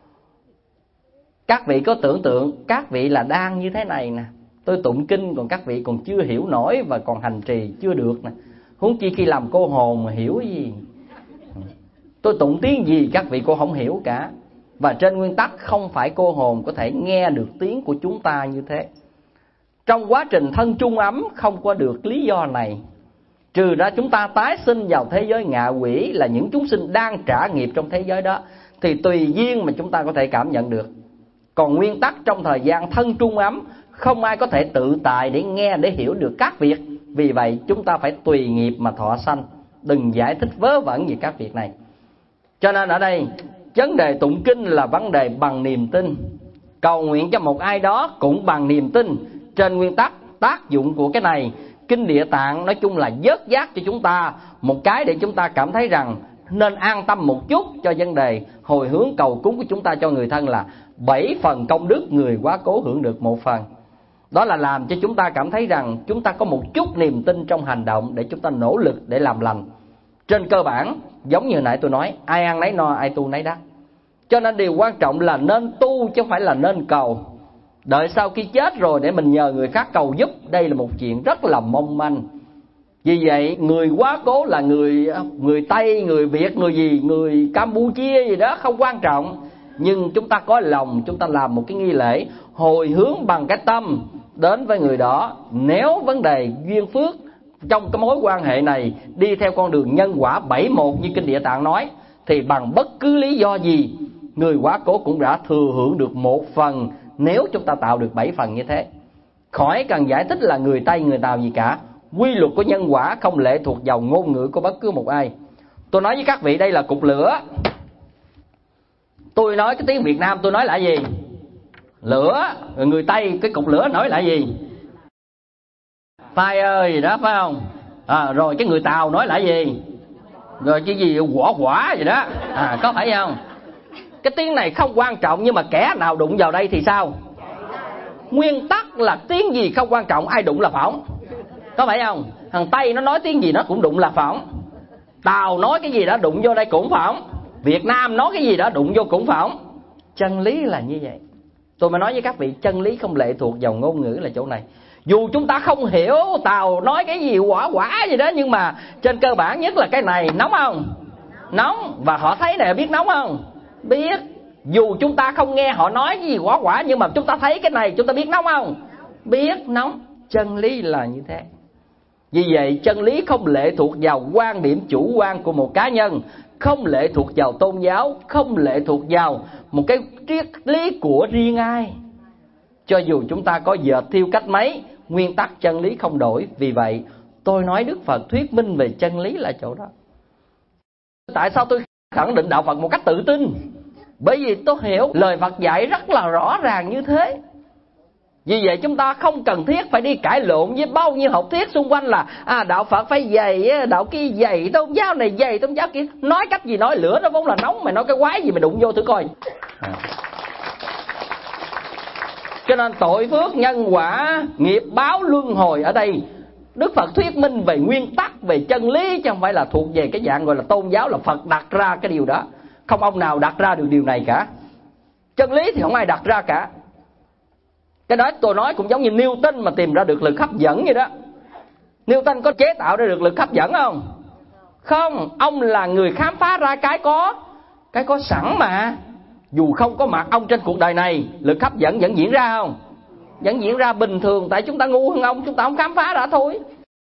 Các vị có tưởng tượng các vị là đang như thế này nè. Tôi tụng kinh còn các vị còn chưa hiểu nổi và còn hành trì chưa được nè. Huống chi khi làm cô hồn mà hiểu gì. Tôi tụng tiếng gì các vị cô không hiểu cả. Và trên nguyên tắc không phải cô hồn có thể nghe được tiếng của chúng ta như thế. Trong quá trình thân chung ấm không có được lý do này. Trừ ra chúng ta tái sinh vào thế giới ngạ quỷ là những chúng sinh đang trả nghiệp trong thế giới đó, thì tùy duyên mà chúng ta có thể cảm nhận được. Còn nguyên tắc trong thời gian thân chung ấm, không ai có thể tự tại để nghe, để hiểu được các việc. Vì vậy chúng ta phải tùy nghiệp mà thọ sanh. Đừng giải thích vớ vẩn về các việc này. Cho nên ở đây vấn đề tụng kinh là vấn đề bằng niềm tin. Cầu nguyện cho một ai đó cũng bằng niềm tin. Trên nguyên tắc tác dụng của cái này, kinh Địa Tạng nói chung là vớt vát cho chúng ta một cái để chúng ta cảm thấy rằng nên an tâm một chút cho vấn đề hồi hướng cầu cúng của chúng ta cho người thân là bảy phần công đức người quá cố hưởng được một phần. Đó là làm cho chúng ta cảm thấy rằng chúng ta có một chút niềm tin trong hành động để chúng ta nỗ lực để làm lành. Trên cơ bản, giống như nãy tôi nói, ai ăn nấy no, ai tu nấy đắc. Cho nên điều quan trọng là nên tu chứ không phải là nên cầu. Đợi sau khi chết rồi để mình nhờ người khác cầu giúp, đây là một chuyện rất là mong manh. Vì vậy, người quá cố là người người Tây, người Việt, người gì, người Campuchia gì đó không quan trọng. Nhưng chúng ta có lòng, chúng ta làm một cái nghi lễ hồi hướng bằng cái tâm đến với người đó. Nếu vấn đề duyên phước trong cái mối quan hệ này đi theo con đường nhân quả bảy một như kinh Địa Tạng nói, thì bằng bất cứ lý do gì, người quá cố cũng đã thừa hưởng được một phần nếu chúng ta tạo được bảy phần như thế. Khỏi cần giải thích là người Tây, người Tàu gì cả. Quy luật của nhân quả không lệ thuộc vào ngôn ngữ của bất cứ một ai. Tôi nói với các vị đây là cục lửa. Tôi nói cái tiếng Việt Nam tôi nói là gì? Lửa. Người Tây cái cục lửa nói là gì? Fire gì đó phải không? À, rồi cái người Tàu nói là gì? rồi cái gì quả quả gì đó, à, có phải không? Cái tiếng này không quan trọng, nhưng mà kẻ nào đụng vào đây thì sao? Nguyên tắc là tiếng gì không quan trọng, ai đụng là phỏng, có phải không? Thằng Tây nó nói tiếng gì nó cũng đụng là phỏng, Tàu nói cái gì đó đụng vô đây cũng phỏng, Việt Nam nói cái gì đó đụng vô cũng phỏng. Chân lý là như vậy. Tôi mới nói với các vị, chân lý không lệ thuộc vào ngôn ngữ là chỗ này. Dù chúng ta không hiểu Tàu nói cái gì quả quả gì đó, nhưng mà trên cơ bản nhất là cái này nóng không? Nóng. Và họ thấy này biết nóng không? Biết. Dù chúng ta không nghe họ nói cái gì quả quả, nhưng mà chúng ta thấy cái này chúng ta biết nóng không? Biết nóng. Chân lý là như thế. Vì vậy chân lý không lệ thuộc vào quan điểm chủ quan của một cá nhân, không lệ thuộc vào tôn giáo, không lệ thuộc vào một cái triết lý của riêng ai. Cho dù chúng ta có dệt thiêu cách mấy, nguyên tắc chân lý không đổi. Vì vậy tôi nói Đức Phật thuyết minh về chân lý là chỗ đó. Tại sao tôi khẳng định đạo Phật một cách tự tin? Bởi vì tôi hiểu lời Phật dạy rất là rõ ràng như thế. Vì vậy chúng ta không cần thiết phải đi cãi lộn với bao nhiêu học thuyết xung quanh là à, đạo Phật phải dày, đạo kia dày, tôn giáo này dày, tôn giáo kia. Nói cách gì nói, lửa nó vốn là nóng, mày nói cái quái gì mày đụng vô thử coi. À. Cho nên tội phước, nhân quả, nghiệp báo, luân hồi ở đây Đức Phật thuyết minh về nguyên tắc, về chân lý, chứ không phải là thuộc về cái dạng gọi là tôn giáo là Phật đặt ra cái điều đó. Không ông nào đặt ra được điều này cả. Chân lý thì không ai đặt ra cả. Cái đó tôi nói cũng giống như Newton mà tìm ra được lực hấp dẫn vậy đó. Newton có chế tạo ra được lực hấp dẫn không? Không, ông là người khám phá ra cái có cái có sẵn mà. Dù không có mặt ông trên cuộc đời này, lực hấp dẫn vẫn diễn ra không? Vẫn diễn ra bình thường. Tại chúng ta ngu hơn ông, chúng ta không khám phá ra thôi.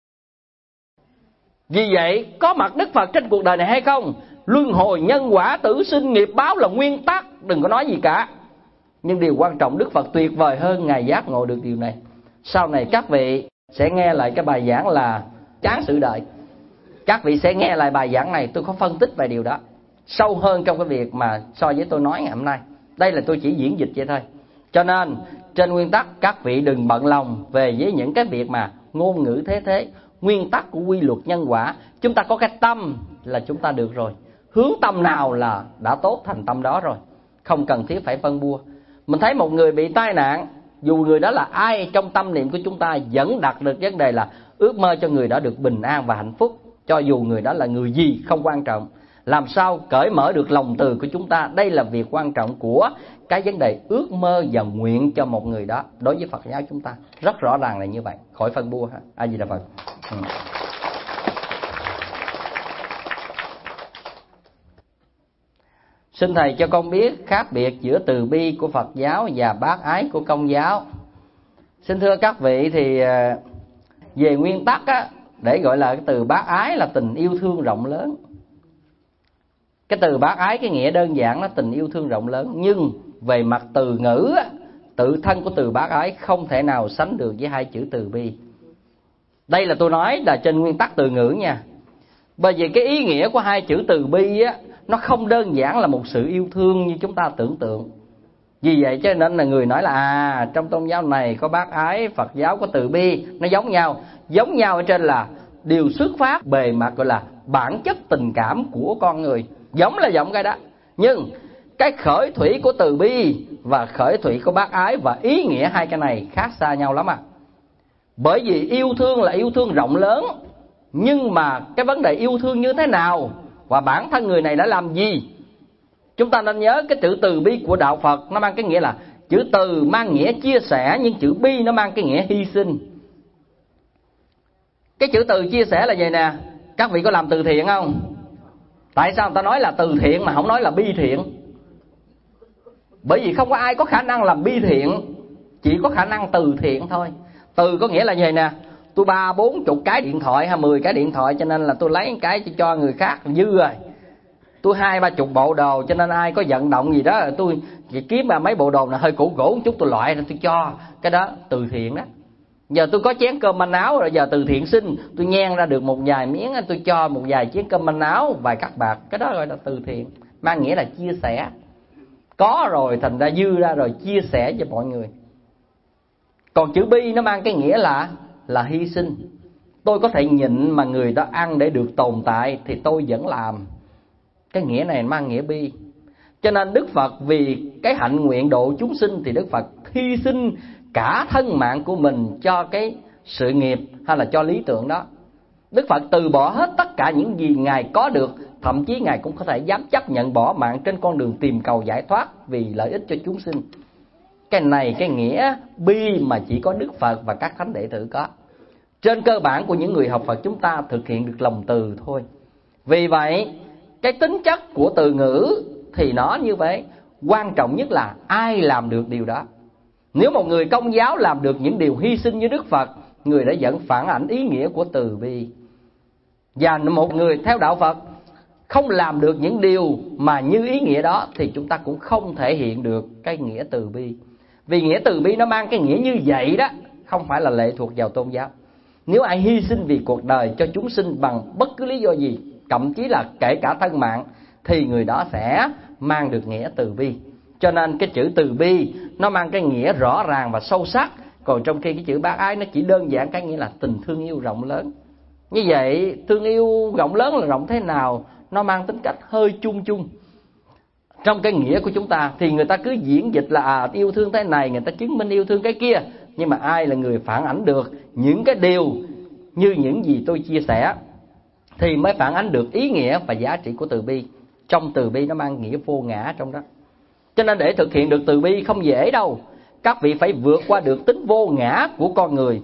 Vì vậy có mặt Đức Phật trên cuộc đời này hay không, luân hồi, nhân quả, tử sinh, nghiệp báo là nguyên tắc, đừng có nói gì cả. Nhưng điều quan trọng Đức Phật tuyệt vời hơn, Ngài giác ngộ được điều này. Sau này các vị sẽ nghe lại cái bài giảng là Chán sự đời. Các vị sẽ nghe lại bài giảng này, tôi có phân tích về điều đó sâu hơn trong cái việc mà so với tôi nói ngày hôm nay. Đây là tôi chỉ diễn dịch vậy thôi. Cho nên trên nguyên tắc các vị đừng bận lòng về với những cái việc mà ngôn ngữ thế thế. Nguyên tắc của quy luật nhân quả, chúng ta có cái tâm là chúng ta được rồi. Hướng tâm nào là đã tốt thành tâm đó rồi, không cần thiết phải phân bua. Mình thấy một người bị tai nạn, dù người đó là ai, trong tâm niệm của chúng ta vẫn đặt được vấn đề là ước mơ cho người đó được bình an và hạnh phúc. Cho dù người đó là người gì không quan trọng. Làm sao cởi mở được lòng từ của chúng ta, đây là việc quan trọng của cái vấn đề ước mơ và nguyện cho một người đó. Đối với Phật giáo chúng ta rất rõ ràng là như vậy, khỏi phân bua ha. A Di Đà Phật. Ừ. Xin Thầy cho con biết khác biệt giữa từ bi của Phật giáo và bác ái của Công giáo. Xin thưa các vị, thì về nguyên tắc á, để gọi là cái từ bác ái là tình yêu thương rộng lớn. Cái từ bác ái cái nghĩa đơn giản nó tình yêu thương rộng lớn. Nhưng về mặt từ ngữ á, tự thân của từ bác ái không thể nào sánh được với hai chữ từ bi. Đây là tôi nói là trên nguyên tắc từ ngữ nha. Bởi vì cái ý nghĩa của hai chữ từ bi á, nó không đơn giản là một sự yêu thương như chúng ta tưởng tượng. Vì vậy cho nên là người nói là à, trong tôn giáo này có bác ái, Phật giáo có từ bi, nó giống nhau. Giống nhau ở trên là điều xuất phát bề mặt gọi là bản chất tình cảm của con người. Giống là giống cái đó. Nhưng cái khởi thủy của từ bi và khởi thủy của bác ái và ý nghĩa hai cái này khác xa nhau lắm à. Bởi vì yêu thương là yêu thương rộng lớn, nhưng mà cái vấn đề yêu thương như thế nào và bản thân người này đã làm gì. Chúng ta nên nhớ cái chữ từ bi của đạo Phật nó mang cái nghĩa là chữ từ mang nghĩa chia sẻ, nhưng chữ bi nó mang cái nghĩa hy sinh. Cái chữ từ chia sẻ là vậy nè. Các vị có làm từ thiện không? Tại sao người ta nói là từ thiện mà không nói là bi thiện? Bởi vì không có ai có khả năng làm bi thiện, chỉ có khả năng từ thiện thôi. Từ có nghĩa là vậy nè, tôi ba bốn chục cái điện thoại hay mười cái điện thoại, cho nên là tôi lấy một cái cho người khác dư rồi. Tôi hai ba chục bộ đồ, cho nên ai có vận động gì đó tôi chỉ kiếm mà mấy bộ đồ nào hơi cũ gỗ một chút tôi loại rồi tôi cho. Cái đó từ thiện đó. Giờ tôi có chén cơm manh áo rồi, giờ từ thiện sinh tôi nhen ra được một vài miếng, tôi cho một vài chén cơm manh áo, vài cắt bạc. Cái đó gọi là từ thiện, mang nghĩa là chia sẻ. Có rồi thành ra dư ra rồi chia sẻ cho mọi người. Còn chữ bi nó mang cái nghĩa là là hy sinh. tôi có thể nhịn mà người đó ăn để được tồn tại thì tôi vẫn làm. Cái nghĩa này mang nghĩa bi. Cho nên Đức Phật vì cái hạnh nguyện độ chúng sinh thì Đức Phật hy sinh cả thân mạng của mình cho cái sự nghiệp hay là cho lý tưởng đó. Đức Phật từ bỏ hết tất cả những gì Ngài có được, thậm chí Ngài cũng có thể dám chấp nhận bỏ mạng trên con đường tìm cầu giải thoát vì lợi ích cho chúng sinh. Cái này cái nghĩa bi mà chỉ có Đức Phật và các thánh đệ tử có. Trên cơ bản của những người học Phật chúng ta thực hiện được lòng từ thôi. Vì vậy cái tính chất của từ ngữ thì nó như vậy. Quan trọng nhất là ai làm được điều đó. Nếu một người Công giáo làm được những điều hy sinh như Đức Phật, người đã dẫn phản ảnh ý nghĩa của từ bi. Và một người theo đạo Phật không làm được những điều mà như ý nghĩa đó thì chúng ta cũng không thể hiện được cái nghĩa từ bi. Vì nghĩa từ bi nó mang cái nghĩa như vậy đó, không phải là lệ thuộc vào tôn giáo. Nếu ai hy sinh vì cuộc đời cho chúng sinh bằng bất cứ lý do gì, thậm chí là kể cả thân mạng, thì người đó sẽ mang được nghĩa từ bi. Cho nên cái chữ từ bi nó mang cái nghĩa rõ ràng và sâu sắc. Còn trong khi cái chữ bác ái nó chỉ đơn giản cái nghĩa là tình thương yêu rộng lớn. Như vậy thương yêu rộng lớn là rộng thế nào? Nó mang tính cách hơi chung chung. Trong cái nghĩa của chúng ta thì người ta cứ diễn dịch là à, yêu thương thế này, người ta chứng minh yêu thương cái kia. Nhưng mà ai là người phản ảnh được những cái điều như những gì tôi chia sẻ thì mới phản ánh được ý nghĩa và giá trị của từ bi. Trong từ bi nó mang nghĩa vô ngã trong đó. Cho nên để thực hiện được từ bi không dễ đâu. Các vị phải vượt qua được tính vô ngã của con người,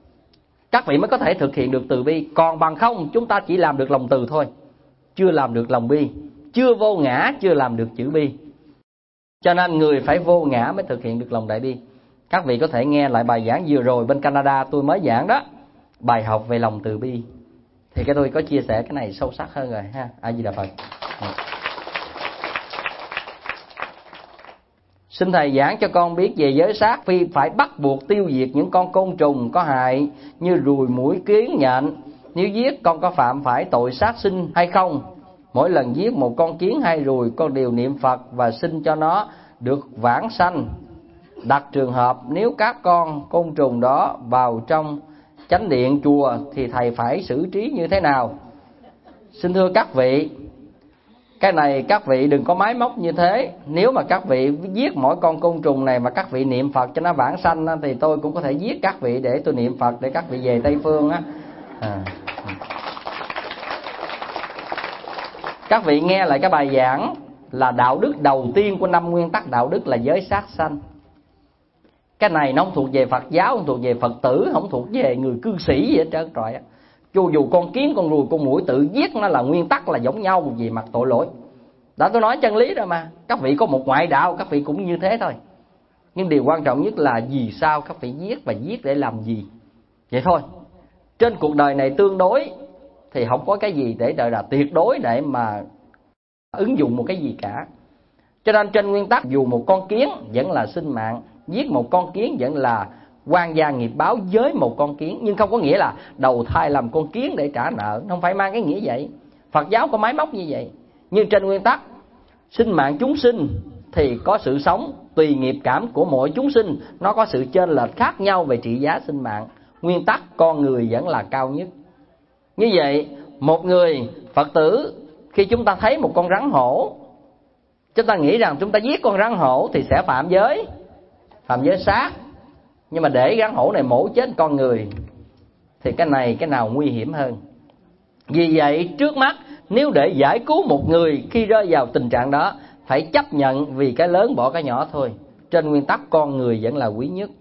các vị mới có thể thực hiện được từ bi. Còn bằng không chúng ta chỉ làm được lòng từ thôi, chưa làm được lòng bi. Chưa vô ngã, chưa làm được chữ bi. Cho nên người phải vô ngã mới thực hiện được lòng đại bi. Các vị có thể nghe lại bài giảng vừa rồi bên Canada tôi mới giảng đó, bài học về lòng từ bi. Thì cái tôi có chia sẻ cái này sâu sắc hơn rồi ha. A Di Đà Phật. Xin Thầy giảng cho con biết về giới sát phi phải bắt buộc tiêu diệt những con côn trùng có hại như ruồi, muỗi, kiến, nhện. Nếu giết con có phạm phải tội sát sinh hay không? Mỗi lần giết một con kiến hay ruồi, con đều niệm Phật và xin cho nó được vãng sanh. Đặt trường hợp nếu các con côn trùng đó vào trong chánh điện chùa thì Thầy phải xử trí như thế nào? Xin thưa các vị, cái này các vị đừng có máy móc như thế. Nếu mà các vị giết mỗi con côn trùng này mà các vị niệm Phật cho nó vãng sanh thì tôi cũng có thể giết các vị để tôi niệm Phật để các vị về Tây Phương á. À. Các vị nghe lại cái bài giảng là đạo đức đầu tiên của năm nguyên tắc đạo đức là giới sát sanh. Cái này nó không thuộc về Phật giáo, không thuộc về Phật tử, không thuộc về người cư sĩ gì hết trơn rồi á. Cho dù con kiến, con ruồi, con muỗi tự giết nó là nguyên tắc là giống nhau về mặt tội lỗi. Đã tôi nói chân lý rồi mà. Các vị có một ngoại đạo, các vị cũng như thế thôi. Nhưng điều quan trọng nhất là vì sao các vị giết và giết để làm gì. Vậy thôi. Trên cuộc đời này tương đối thì không có cái gì để đợi là tuyệt đối để mà ứng dụng một cái gì cả. Cho nên trên nguyên tắc dù một con kiến vẫn là sinh mạng, giết một con kiến vẫn là oan gia nghiệp báo với một con kiến. Nhưng không có nghĩa là đầu thai làm con kiến để trả nợ, không phải mang cái nghĩa vậy. Phật giáo có máy móc như vậy. Nhưng trên nguyên tắc sinh mạng chúng sinh thì có sự sống, tùy nghiệp cảm của mỗi chúng sinh, nó có sự chênh lệch khác nhau về trị giá sinh mạng. Nguyên tắc con người vẫn là cao nhất. Như vậy một người Phật tử khi chúng ta thấy một con rắn hổ, chúng ta nghĩ rằng chúng ta giết con rắn hổ thì sẽ phạm giới, phạm giới sát. Nhưng mà để rắn hổ này mổ chết con người thì cái này cái nào nguy hiểm hơn. Vì vậy trước mắt nếu để giải cứu một người khi rơi vào tình trạng đó, phải chấp nhận vì cái lớn bỏ cái nhỏ thôi. Trên nguyên tắc con người vẫn là quý nhất.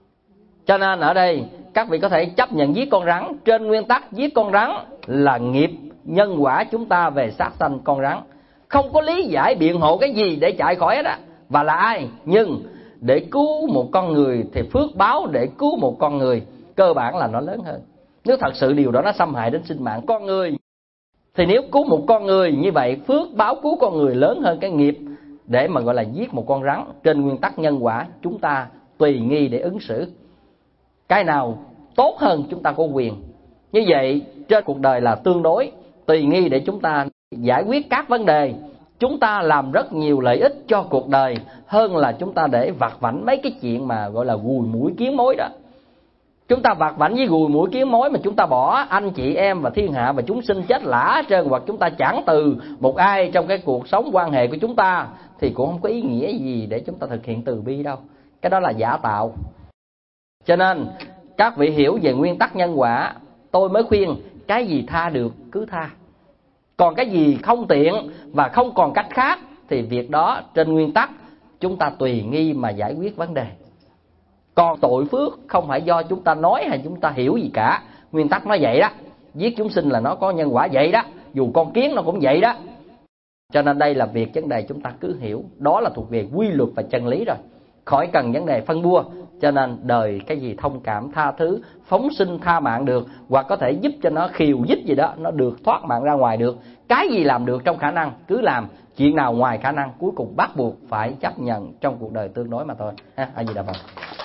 Cho nên ở đây các vị có thể chấp nhận giết con rắn. Trên nguyên tắc giết con rắn là nghiệp nhân quả chúng ta về sát sanh con rắn. Không có lý giải biện hộ cái gì để chạy khỏi hết á. Và là ai? Nhưng để cứu một con người thì phước báo để cứu một con người cơ bản là nó lớn hơn. Nếu thật sự điều đó nó xâm hại đến sinh mạng con người thì nếu cứu một con người như vậy, phước báo cứu con người lớn hơn cái nghiệp để mà gọi là giết một con rắn. Trên nguyên tắc nhân quả chúng ta tùy nghi để ứng xử. Cái nào tốt hơn chúng ta có quyền. Như vậy trên cuộc đời là tương đối, tùy nghi để chúng ta giải quyết các vấn đề. Chúng ta làm rất nhiều lợi ích cho cuộc đời hơn là chúng ta để vặt vãnh mấy cái chuyện mà gọi là gùi mũi kiến mối đó. Chúng ta vặt vãnh với gùi mũi kiếm mối mà chúng ta bỏ anh chị em và thiên hạ và chúng sinh chết lã hết trơn, hoặc chúng ta chẳng từ một ai trong cái cuộc sống quan hệ của chúng ta, thì cũng không có ý nghĩa gì để chúng ta thực hiện từ bi đâu. Cái đó là giả tạo. Cho nên các vị hiểu về nguyên tắc nhân quả, tôi mới khuyên cái gì tha được cứ tha. Còn cái gì không tiện và không còn cách khác thì việc đó trên nguyên tắc chúng ta tùy nghi mà giải quyết vấn đề. Còn tội phước không phải do chúng ta nói hay chúng ta hiểu gì cả. Nguyên tắc nó vậy đó. Giết chúng sinh là nó có nhân quả vậy đó. Dù con kiến nó cũng vậy đó. Cho nên đây là việc vấn đề chúng ta cứ hiểu. Đó là thuộc về quy luật và chân lý rồi, khỏi cần vấn đề phân bua. Cho nên đời cái gì thông cảm, tha thứ, phóng sinh, tha mạng được, hoặc có thể giúp cho nó khiêu dích gì đó, nó được thoát mạng ra ngoài được. Cái gì làm được trong khả năng cứ làm. Chuyện nào ngoài khả năng cuối cùng bắt buộc phải chấp nhận trong cuộc đời tương đối mà thôi. A Di Đà Phật.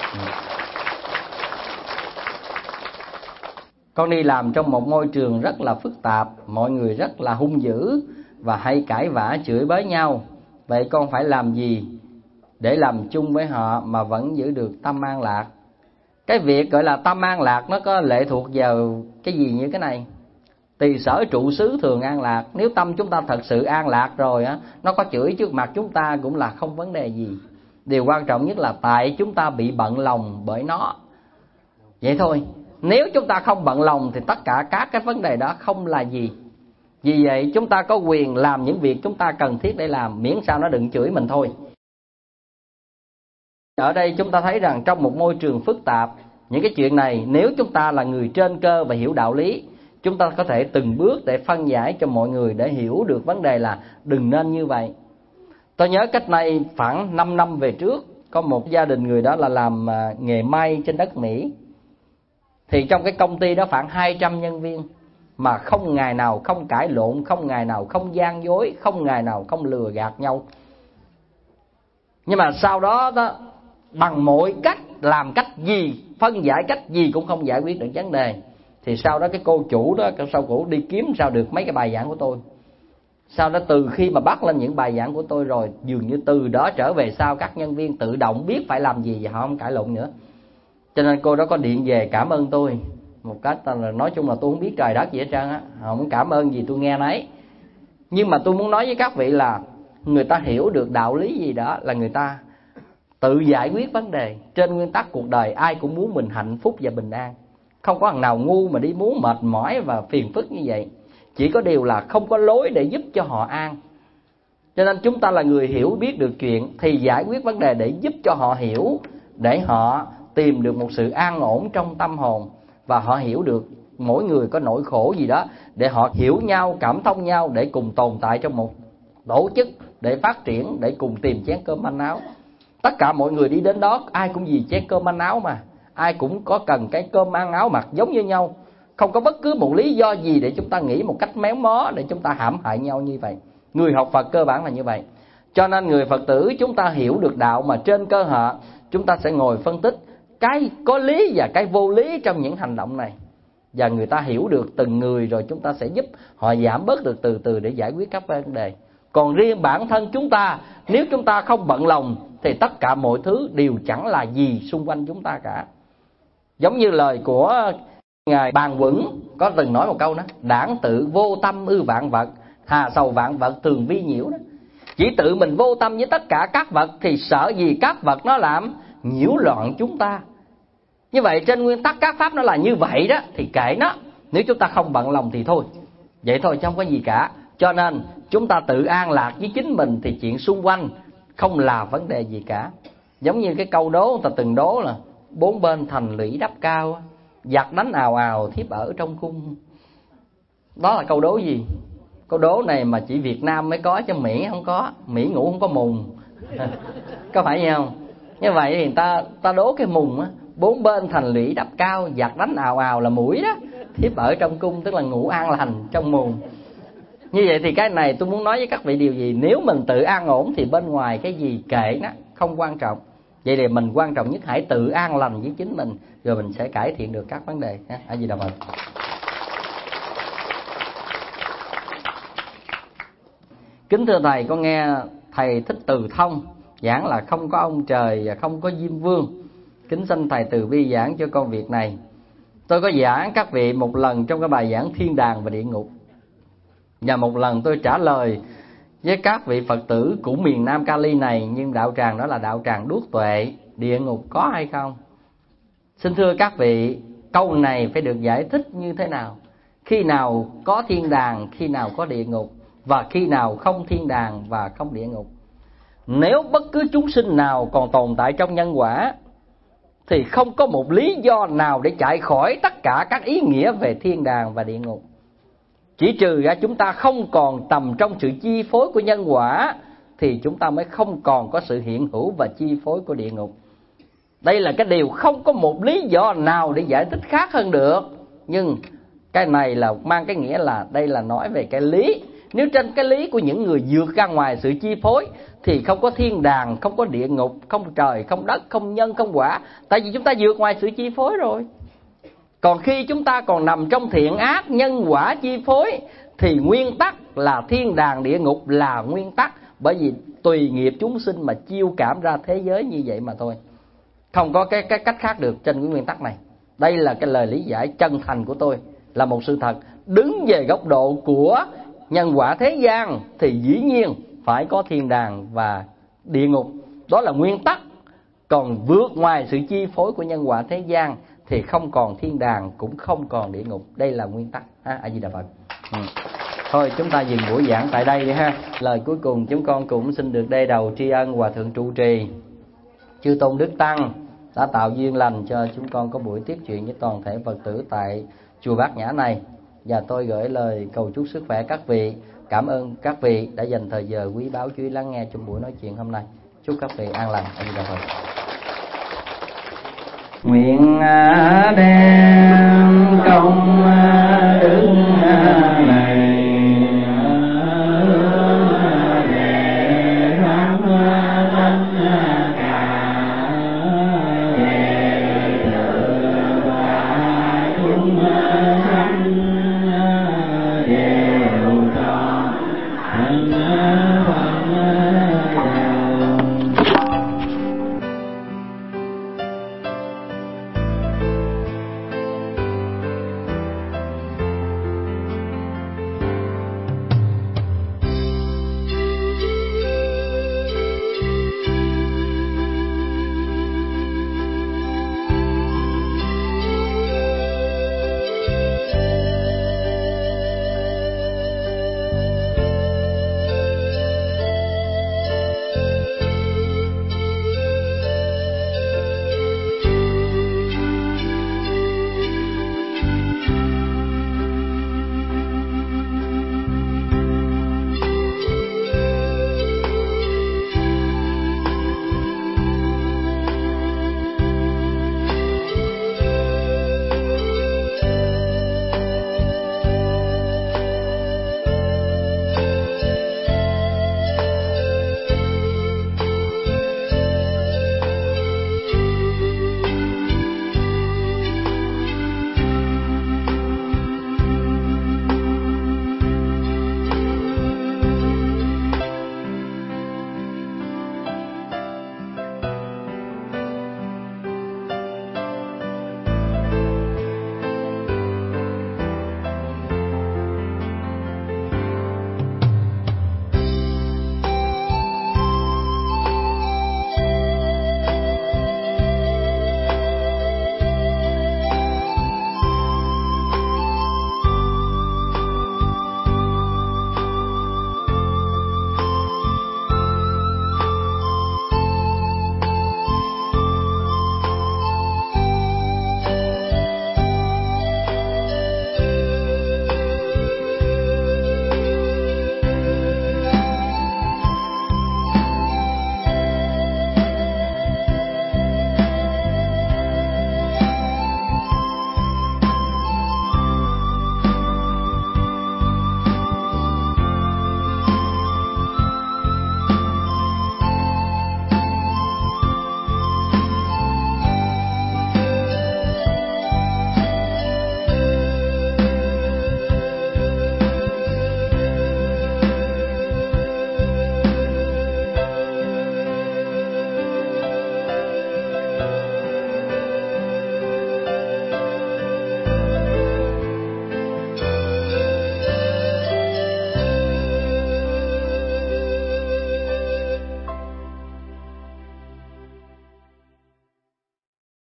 Con đi làm trong một môi trường rất là phức tạp, mọi người rất là hung dữ và hay cãi vã chửi bới nhau. Vậy con phải làm gì để làm chung với họ mà vẫn giữ được tâm an lạc? Cái việc gọi là tâm an lạc nó có lệ thuộc vào cái gì như cái này. Tỳ sở trụ xứ thường an lạc. Nếu tâm chúng ta thật sự an lạc rồi á, nó có chửi trước mặt chúng ta cũng là không vấn đề gì. Điều quan trọng nhất là tại chúng ta bị bận lòng bởi nó. Vậy thôi. Nếu chúng ta không bận lòng thì tất cả các cái vấn đề đó không là gì. Vì vậy chúng ta có quyền làm những việc chúng ta cần thiết để làm, miễn sao nó đừng chửi mình thôi. Ở đây chúng ta thấy rằng trong một môi trường phức tạp, những cái chuyện này nếu chúng ta là người trên cơ và hiểu đạo lý, chúng ta có thể từng bước để phân giải cho mọi người để hiểu được vấn đề là đừng nên như vậy. Tôi nhớ cách này khoảng năm năm về trước, có một gia đình người đó là làm nghề may trên đất Mỹ. Thì trong cái công ty đó khoảng hai trăm nhân viên, mà không ngày nào không cãi lộn, không ngày nào không gian dối, không ngày nào không lừa gạt nhau. Nhưng mà sau đó, đó bằng mọi cách, làm cách gì, phân giải cách gì cũng không giải quyết được vấn đề. Thì sau đó cái cô chủ đó, sau cổ đi kiếm sao được mấy cái bài giảng của tôi. Sau đó từ khi mà bắt lên những bài giảng của tôi rồi, dường như từ đó trở về sau các nhân viên tự động biết phải làm gì và họ không cãi lộn nữa. Cho nên cô đó có điện về cảm ơn tôi một cách là nói chung là tôi không biết trời đất gì hết trơn á, họ không cảm ơn gì tôi nghe nấy. Nhưng mà tôi muốn nói với các vị là người ta hiểu được đạo lý gì đó là người ta tự giải quyết vấn đề. Trên nguyên tắc cuộc đời ai cũng muốn mình hạnh phúc và bình an, không có thằng nào ngu mà đi muốn mệt mỏi và phiền phức như vậy. Chỉ có điều là không có lối để giúp cho họ an. Cho nên chúng ta là người hiểu biết được chuyện thì giải quyết vấn đề để giúp cho họ hiểu, để họ tìm được một sự an ổn trong tâm hồn, và họ hiểu được mỗi người có nỗi khổ gì đó, để họ hiểu nhau, cảm thông nhau, để cùng tồn tại trong một tổ chức, để phát triển, để cùng tìm chén cơm manh áo. Tất cả mọi người đi đến đó ai cũng vì chén cơm manh áo mà, ai cũng có cần cái cơm ăn áo mặc giống như nhau. Không có bất cứ một lý do gì để chúng ta nghĩ một cách méo mó để chúng ta hãm hại nhau như vậy. Người học Phật cơ bản là như vậy. Cho nên người Phật tử chúng ta hiểu được đạo mà trên cơ họ chúng ta sẽ ngồi phân tích cái có lý và cái vô lý trong những hành động này. Và người ta hiểu được từng người rồi chúng ta sẽ giúp họ giảm bớt được từ từ để giải quyết các vấn đề. Còn riêng bản thân chúng ta, nếu chúng ta không bận lòng thì tất cả mọi thứ đều chẳng là gì xung quanh chúng ta cả. Giống như lời của Ngài Bàn Quẩn có từng nói một câu đó: đảng tự vô tâm ư vạn vật, hà sầu vạn vật thường vi nhiễu đó. Chỉ tự mình vô tâm với tất cả các vật thì sợ gì các vật nó làm nhiễu loạn chúng ta. Như vậy trên nguyên tắc các pháp nó là như vậy đó, thì kệ nó. Nếu chúng ta không bận lòng thì thôi, vậy thôi chứ không có gì cả. Cho nên chúng ta tự an lạc với chính mình thì chuyện xung quanh không là vấn đề gì cả. Giống như cái câu đố người ta từng đố là bốn bên thành lũy đắp cao, giặc đánh ào ào thiếp ở trong cung. Đó là câu đố gì? Câu đố này mà chỉ Việt Nam mới có chứ Mỹ không có. Mỹ ngủ không có mùng. Có phải vậy không? Như vậy thì ta ta đố cái mùng á, bốn bên thành lũy đắp cao, giặc đánh ào ào là mũi đó, thiếp ở trong cung tức là ngủ an lành trong mùng. Như vậy thì cái này tôi muốn nói với các vị điều gì? Nếu mình tự an ổn thì bên ngoài cái gì kệ nó, không quan trọng. Vậy thì mình quan trọng nhất hãy tự an lành với chính mình, rồi mình sẽ cải thiện được các vấn đề. A Di Đà Phật. Kính thưa Thầy, con nghe Thầy Thích Từ Thông giảng là không có ông trời và không có Diêm Vương. Kính xin Thầy từ bi giảng cho con việc này. Tôi có giảng các vị một lần trong cái bài giảng thiên đàng và địa ngục, và một lần tôi trả lời với các vị Phật tử của miền Nam Cali này, nhưng đạo tràng đó là đạo tràng đuốc tuệ, địa ngục có hay không? Xin thưa các vị, câu này phải được giải thích như thế nào? Khi nào có thiên đàng, khi nào có địa ngục, và khi nào không thiên đàng và không địa ngục? Nếu bất cứ chúng sinh nào còn tồn tại trong nhân quả thì không có một lý do nào để chạy khỏi tất cả các ý nghĩa về thiên đàng và địa ngục. Chỉ trừ ra chúng ta không còn tầm trong sự chi phối của nhân quả thì chúng ta mới không còn có sự hiện hữu và chi phối của địa ngục. Đây là cái điều không có một lý do nào để giải thích khác hơn được. Nhưng cái này là mang cái nghĩa là đây là nói về cái lý. Nếu trên cái lý của những người vượt ra ngoài sự chi phối thì không có thiên đàng, không có địa ngục, không trời, không đất, không nhân, không quả. Tại vì chúng ta vượt ngoài sự chi phối rồi. Còn khi chúng ta còn nằm trong thiện ác, nhân quả chi phối thì nguyên tắc là thiên đàng, địa ngục là nguyên tắc. Bởi vì tùy nghiệp chúng sinh mà chiêu cảm ra thế giới như vậy mà thôi. Không có cái, cái cách khác được trên cái nguyên tắc này. Đây là cái lời lý giải chân thành của tôi, là một sự thật. Đứng về góc độ của nhân quả thế gian thì dĩ nhiên phải có thiên đàng và địa ngục. Đó là nguyên tắc. Còn vượt ngoài sự chi phối của nhân quả thế gian thì không còn thiên đàng, cũng không còn địa ngục. Đây là nguyên tắc. A Di Đà Phật. Ừ. Thôi chúng ta dừng buổi giảng tại đây đi ha. Lời cuối cùng chúng con cũng xin được đê đầu tri ân Hòa Thượng trụ trì, Chư Tôn Đức Tăng đã tạo duyên lành cho chúng con có buổi tiếp chuyện với toàn thể Phật tử tại chùa Bát Nhã này. Và tôi gửi lời cầu chúc sức khỏe các vị. Cảm ơn các vị đã dành thời giờ quý báu chú ý lắng nghe trong buổi nói chuyện hôm nay. Chúc các vị an lành. A Di Đà Phật. Nguyện đem công đức